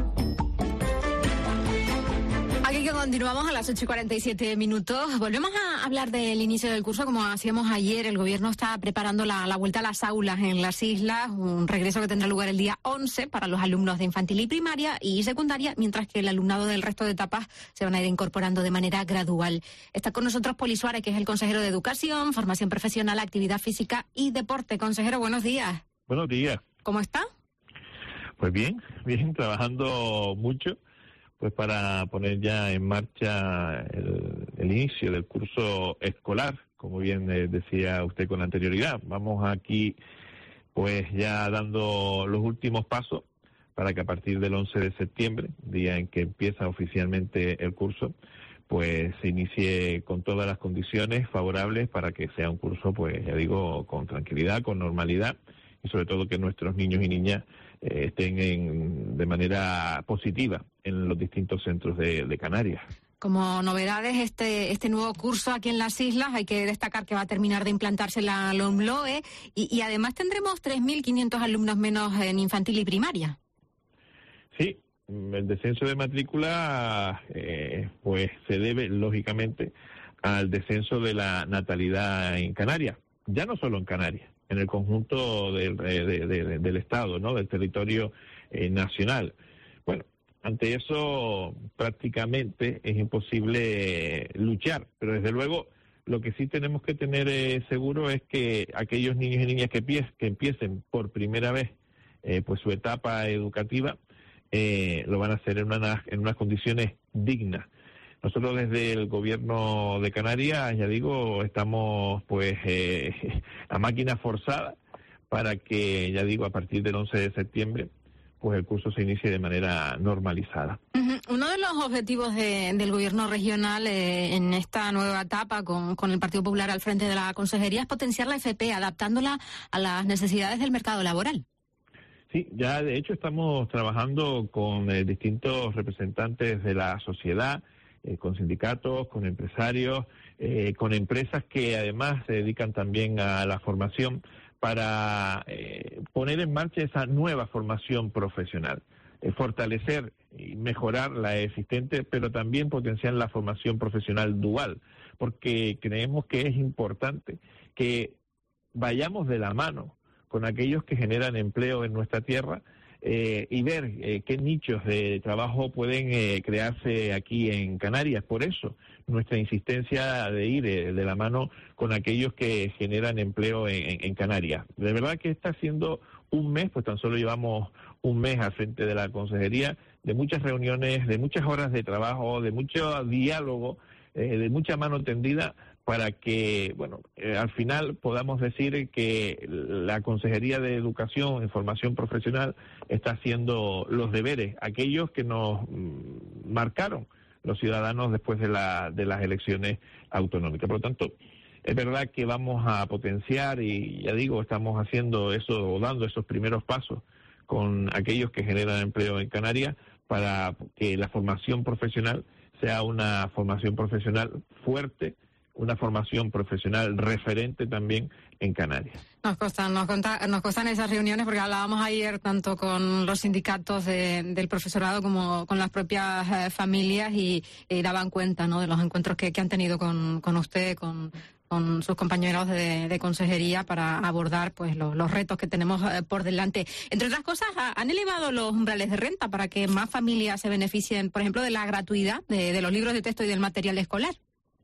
Aquí que continuamos a las ocho y cuarenta y siete minutos. Volvemos a hablar del inicio del curso, como hacíamos ayer. El gobierno está preparando la, la vuelta a las aulas en las islas, un regreso que tendrá lugar el día once para los alumnos de infantil y primaria y secundaria, mientras que el alumnado del resto de etapas se van a ir incorporando de manera gradual. Está con nosotros Poli Suárez, que es el consejero de Educación, Formación Profesional, Actividad Física y Deporte. Consejero, buenos días. Buenos días. ¿Cómo está? Pues bien, bien, trabajando mucho, pues para poner ya en marcha el, el inicio del curso escolar, como bien eh, decía usted con anterioridad. Vamos aquí pues ya dando los últimos pasos para que a partir del once de septiembre, día en que empieza oficialmente el curso, pues se inicie con todas las condiciones favorables para que sea un curso, pues ya digo, con tranquilidad, con normalidad y sobre todo que nuestros niños y niñas eh, estén en, de manera positiva en los distintos centros de, de Canarias. Como novedades, este este nuevo curso aquí en las islas, hay que destacar que va a terminar de implantarse la LOMLOE y, y además tendremos tres mil quinientos alumnos menos en infantil y primaria. Sí, el descenso de matrícula eh, pues se debe, lógicamente, al descenso de la natalidad en Canarias. Ya no solo en Canarias, en el conjunto del, de, de, de, del Estado, ¿no? Del territorio eh, nacional. Bueno, ante eso prácticamente es imposible luchar, pero desde luego lo que sí tenemos que tener eh, seguro es que aquellos niños y niñas que, pies, que empiecen por primera vez eh, pues su etapa educativa eh, lo van a hacer en, una, en unas condiciones dignas. Nosotros desde el Gobierno de Canarias, ya digo, estamos pues eh, a máquina forzada para que, ya digo, a partir del once de septiembre pues el curso se inicie de manera normalizada. Uh-huh. Uno de los objetivos de, del gobierno regional eh, en esta nueva etapa con, con el Partido Popular al frente de la consejería es potenciar la F P, adaptándola a las necesidades del mercado laboral. Sí, ya de hecho estamos trabajando con eh, distintos representantes de la sociedad, eh, con sindicatos, con empresarios, eh, con empresas que además se dedican también a la formación, para eh, poner en marcha esa nueva formación profesional, eh, fortalecer y mejorar la existente, pero también potenciar la formación profesional dual, porque creemos que es importante que vayamos de la mano con aquellos que generan empleo en nuestra tierra eh, y ver eh, qué nichos de trabajo pueden eh, crearse aquí en Canarias. Por eso nuestra insistencia de ir eh, de la mano con aquellos que generan empleo en, en, en Canarias. De verdad que está siendo un mes, pues tan solo llevamos un mes al frente de la consejería, de muchas reuniones, de muchas horas de trabajo, de mucho diálogo, eh, de mucha mano tendida, para que, bueno, eh, al final podamos decir que la Consejería de Educación y Formación Profesional está haciendo los deberes, aquellos que nos mm, marcaron los ciudadanos después de, la, de las elecciones autonómicas. Por lo tanto, es verdad que vamos a potenciar, y ya digo, estamos haciendo eso, o dando esos primeros pasos con aquellos que generan empleo en Canarias, para que la formación profesional sea una formación profesional fuerte, una formación profesional referente también en Canarias. Nos costan, nos, conta, nos costan esas reuniones, porque hablábamos ayer tanto con los sindicatos de, del profesorado como con las propias eh, familias y, y daban cuenta, ¿no?, de los encuentros que, que han tenido con, con usted, con, con sus compañeros de, de consejería, para abordar pues los, los retos que tenemos eh, por delante. Entre otras cosas, han elevado los umbrales de renta para que más familias se beneficien, por ejemplo, de la gratuidad de, de los libros de texto y del material escolar.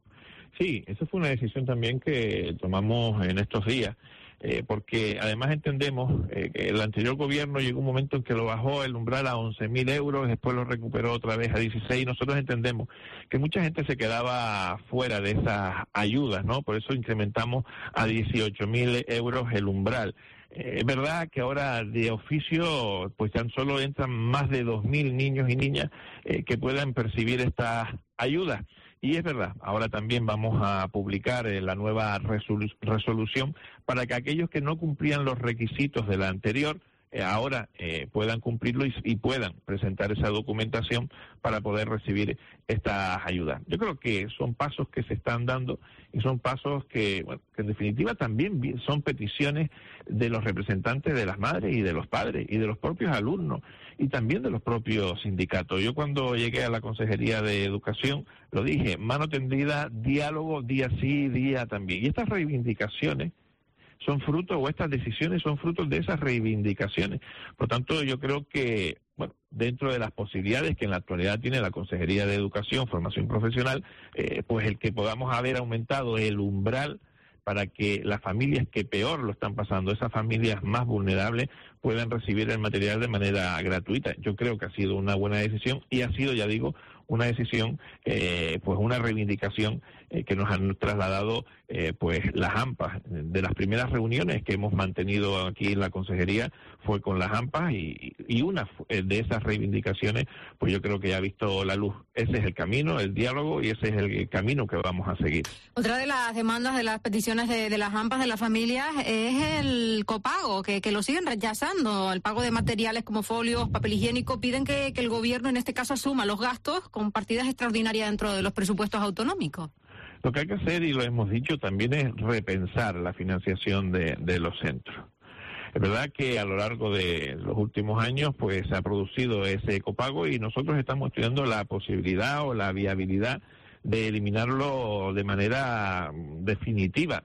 Sí, esa fue una decisión también que tomamos en estos días, eh, porque además entendemos eh, que el anterior gobierno llegó un momento en que lo bajó el umbral a once mil euros, después lo recuperó otra vez a dieciséis. Nosotros entendemos que mucha gente se quedaba fuera de esas ayudas, ¿no? Por eso incrementamos a dieciocho mil euros el umbral. Eh, es verdad que ahora de oficio pues tan solo entran más de dos mil niños y niñas eh, que puedan percibir estas ayudas. Y es verdad, ahora también vamos a publicar eh, la nueva resolu- resolución para que aquellos que no cumplían los requisitos de la anterior eh, ahora eh, puedan cumplirlo y, y puedan presentar esa documentación para poder recibir estas ayudas. Yo creo que son pasos que se están dando y son pasos que, bueno, que en definitiva también son peticiones de los representantes de las madres y de los padres y de los propios alumnos y también de los propios sindicatos. Yo cuando llegué a la Consejería de Educación lo dije, mano tendida, diálogo, día sí, día también. Y estas reivindicaciones son frutos, o estas decisiones son frutos de esas reivindicaciones. Por tanto, yo creo que, bueno, dentro de las posibilidades que en la actualidad tiene la Consejería de Educación, Formación Profesional, eh, pues el que podamos haber aumentado el umbral para que las familias que peor lo están pasando, esas familias más vulnerables, puedan recibir el material de manera gratuita. Yo creo que ha sido una buena decisión y ha sido, ya digo, una decisión, eh, pues una reivindicación eh, que nos han trasladado eh, pues las AMPAs. De las primeras reuniones que hemos mantenido aquí en la consejería fue con las AMPAs y, y una de esas reivindicaciones pues yo creo que ya ha visto la luz. Ese es el camino, el diálogo, y ese es el camino que vamos a seguir. Otra de las demandas, de las peticiones de, de las AMPAs, de las familias, es el copago, que, que lo siguen rechazando. El pago de materiales como folios, papel higiénico. Piden que, que el gobierno en este caso asuma los gastos con partidas extraordinarias dentro de los presupuestos autonómicos. Lo que hay que hacer, y lo hemos dicho también, es repensar la financiación de, de los centros. Es verdad que a lo largo de los últimos años pues se ha producido ese copago y nosotros estamos estudiando la posibilidad o la viabilidad de eliminarlo de manera definitiva.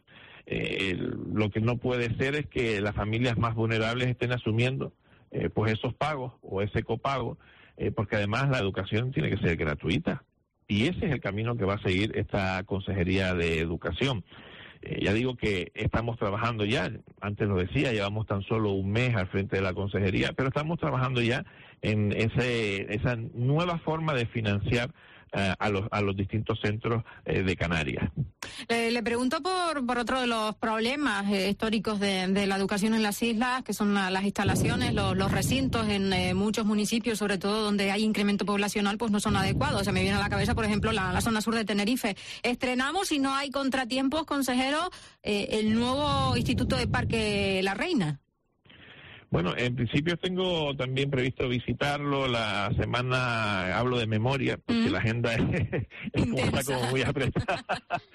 Eh, lo que no puede ser es que las familias más vulnerables estén asumiendo eh, pues esos pagos o ese copago, eh, porque además la educación tiene que ser gratuita. Y ese es el camino que va a seguir esta Consejería de Educación. Eh, ya digo que estamos trabajando ya, antes lo decía, llevamos tan solo un mes al frente de la Consejería, pero estamos trabajando ya en ese, esa nueva forma de financiar eh, a, los, a los distintos centros eh, de Canarias. Eh, le pregunto por, por otro de los problemas eh, históricos de, de la educación en las islas, que son la, las instalaciones, los, los recintos en eh, muchos municipios, sobre todo donde hay incremento poblacional, pues no son adecuados. O sea, me viene a la cabeza, por ejemplo, la, la zona sur de Tenerife. Estrenamos, si no hay contratiempos, consejero, eh, el nuevo Instituto de Parque La Reina. Bueno, en principio tengo también previsto visitarlo la semana, hablo de memoria, porque mm. la agenda es, es como, está como muy apretada.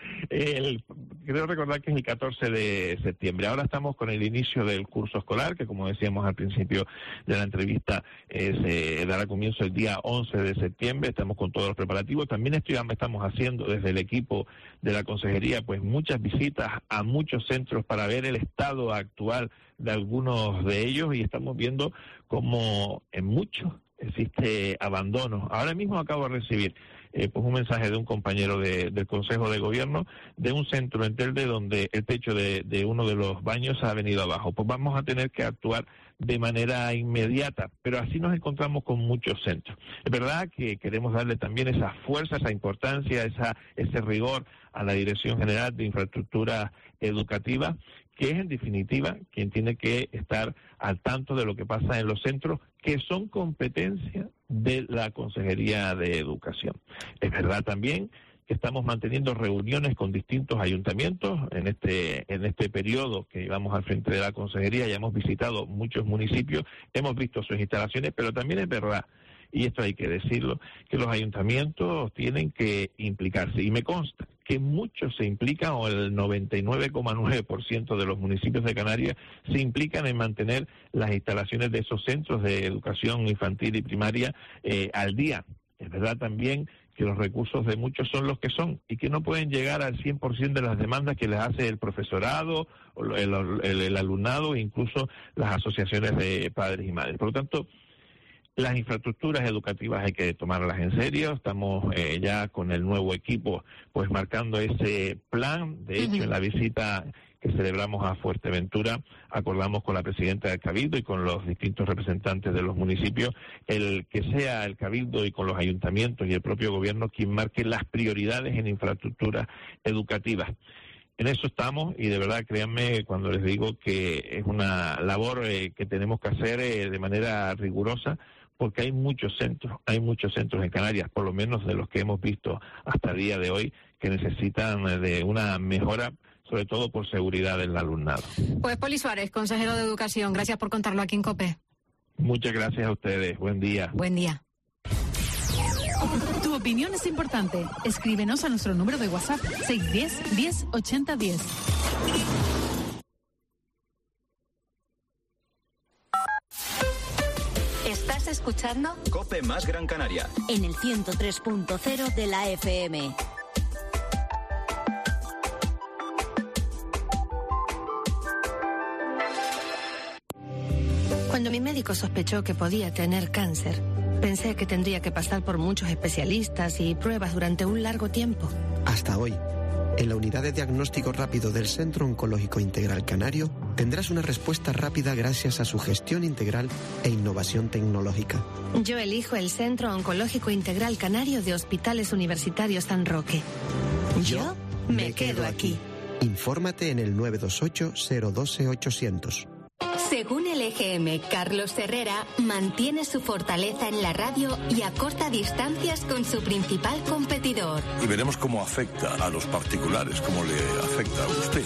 El, creo recordar que es el catorce de septiembre. Ahora estamos con el inicio del curso escolar, que como decíamos al principio de la entrevista, eh, se dará comienzo el día once de septiembre. Estamos con todos los preparativos. También estoy, estamos haciendo desde el equipo de la Consejería pues muchas visitas a muchos centros para ver el estado actual de algunos de ellos, y estamos viendo como en muchos existe abandono. Ahora mismo acabo de recibir eh, pues un mensaje de un compañero de, del Consejo de Gobierno de un centro en Telde donde el techo de, de uno de los baños ha venido abajo. Pues vamos a tener que actuar de manera inmediata, pero así nos encontramos con muchos centros. Es verdad que queremos darle también esa fuerza, esa importancia, esa ese rigor a la Dirección General de Infraestructura Educativa, que es en definitiva quien tiene que estar al tanto de lo que pasa en los centros que son competencia de la Consejería de Educación. Es verdad también que estamos manteniendo reuniones con distintos ayuntamientos en este en este periodo que llevamos al frente de la Consejería. Ya hemos visitado muchos municipios, hemos visto sus instalaciones, pero también es verdad, y esto hay que decirlo, que los ayuntamientos tienen que implicarse, y me consta que muchos se implican, o el noventa y nueve coma nueve por ciento de los municipios de Canarias se implican en mantener las instalaciones de esos centros de educación infantil y primaria eh, al día. Es verdad también que los recursos de muchos son los que son y que no pueden llegar al cien por ciento de las demandas que les hace el profesorado, el, el, el alumnado e incluso las asociaciones de padres y madres. Por lo tanto, las infraestructuras educativas hay que tomarlas en serio. Estamos eh, ya con el nuevo equipo pues marcando ese plan. De hecho, uh-huh. en la visita que celebramos a Fuerteventura, acordamos con la presidenta del Cabildo y con los distintos representantes de los municipios el que sea el Cabildo y con los ayuntamientos y el propio gobierno quien marque las prioridades en infraestructuras educativas. En eso estamos, y de verdad créanme cuando les digo que es una labor eh, que tenemos que hacer eh, de manera rigurosa, porque hay muchos centros, hay muchos centros en Canarias, por lo menos de los que hemos visto hasta el día de hoy, que necesitan de una mejora, sobre todo por seguridad del alumnado. Pues Poli Suárez, consejero de Educación, gracias por contarlo aquí en COPE. Muchas gracias a ustedes, buen día. Buen día. Tu opinión es importante. Escríbenos a nuestro número de WhatsApp seis uno cero, diez, ochenta, diez. ¿Estás escuchando? COPE más Gran Canaria. En el ciento tres punto cero de la F M. Cuando mi médico sospechó que podía tener cáncer, pensé que tendría que pasar por muchos especialistas y pruebas durante un largo tiempo. Hasta hoy, en la unidad de diagnóstico rápido del Centro Oncológico Integral Canario, tendrás una respuesta rápida gracias a su gestión integral e innovación tecnológica. Yo elijo el Centro Oncológico Integral Canario de Hospitales Universitarios San Roque. Yo me, me quedo, quedo aquí. aquí. Infórmate en el nueve dos ocho, cero uno dos, ochocientos. Según el E G M, Carlos Herrera mantiene su fortaleza en la radio y acorta distancias con su principal competidor. Y veremos cómo afecta a los particulares, cómo le afecta a usted.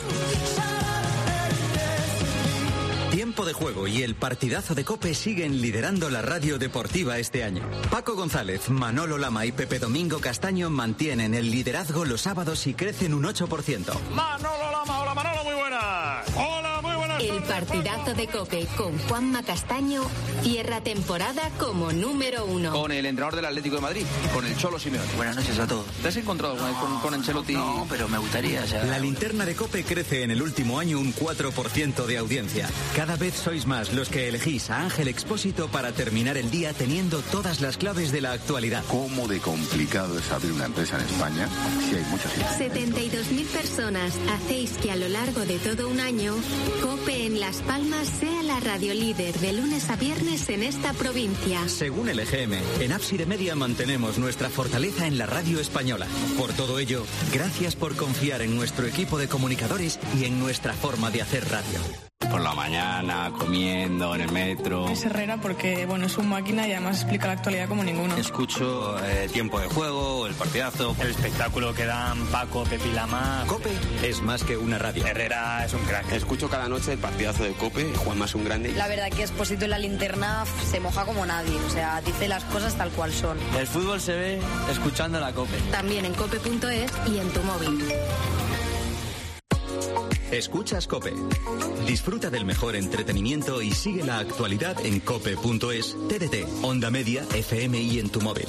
Tiempo de juego y el partidazo de COPE siguen liderando la radio deportiva este año. Paco González, Manolo Lama y Pepe Domingo Castaño mantienen el liderazgo los sábados y crecen un ocho por ciento. Manolo Lama, hola Manolo, muy buenas. Hola, muy buenas. El partidazo de COPE con Juanma Castaño cierra temporada como número uno. Con el entrenador del Atlético de Madrid, con el Cholo Simeone. Buenas noches a todos. ¿Te has encontrado con, con, con Ancelotti? No, pero me gustaría. O sea... La linterna de COPE crece en el último año un cuatro por ciento de audiencia. Cada vez sois más los que elegís a Ángel Expósito para terminar el día teniendo todas las claves de la actualidad. ¿Cómo de complicado es abrir una empresa en España si hay muchos impedimentos? setenta y dos mil personas hacéis que a lo largo de todo un año COPE en Las Palmas sea la radio líder de lunes a viernes en esta provincia. Según el E G M, en Ábside Media mantenemos nuestra fortaleza en la radio española. Por todo ello, gracias por confiar en nuestro equipo de comunicadores y en nuestra forma de hacer radio. Por la mañana, comiendo, en el metro. Es Herrera porque, bueno, es un máquina y además explica la actualidad como ninguno. Escucho eh, Tiempo de Juego, El Partidazo. El espectáculo que dan Paco, Pepi Lama. COPE es más que una radio. Herrera es un crack. Escucho cada noche El Partidazo de COPE, Juanma es un grande. La verdad que Expósito en la linterna se moja como nadie, o sea, dice las cosas tal cual son. El fútbol se ve escuchando la COPE. También en cope punto es y en tu móvil. Escuchas COPE. Disfruta del mejor entretenimiento y sigue la actualidad en cope punto es, T D T, Onda Media, F M y en tu móvil.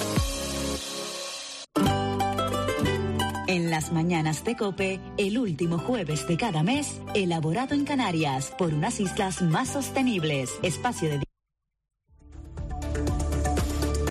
En las mañanas de COPE, el último jueves de cada mes, elaborado en Canarias por unas islas más sostenibles. Espacio de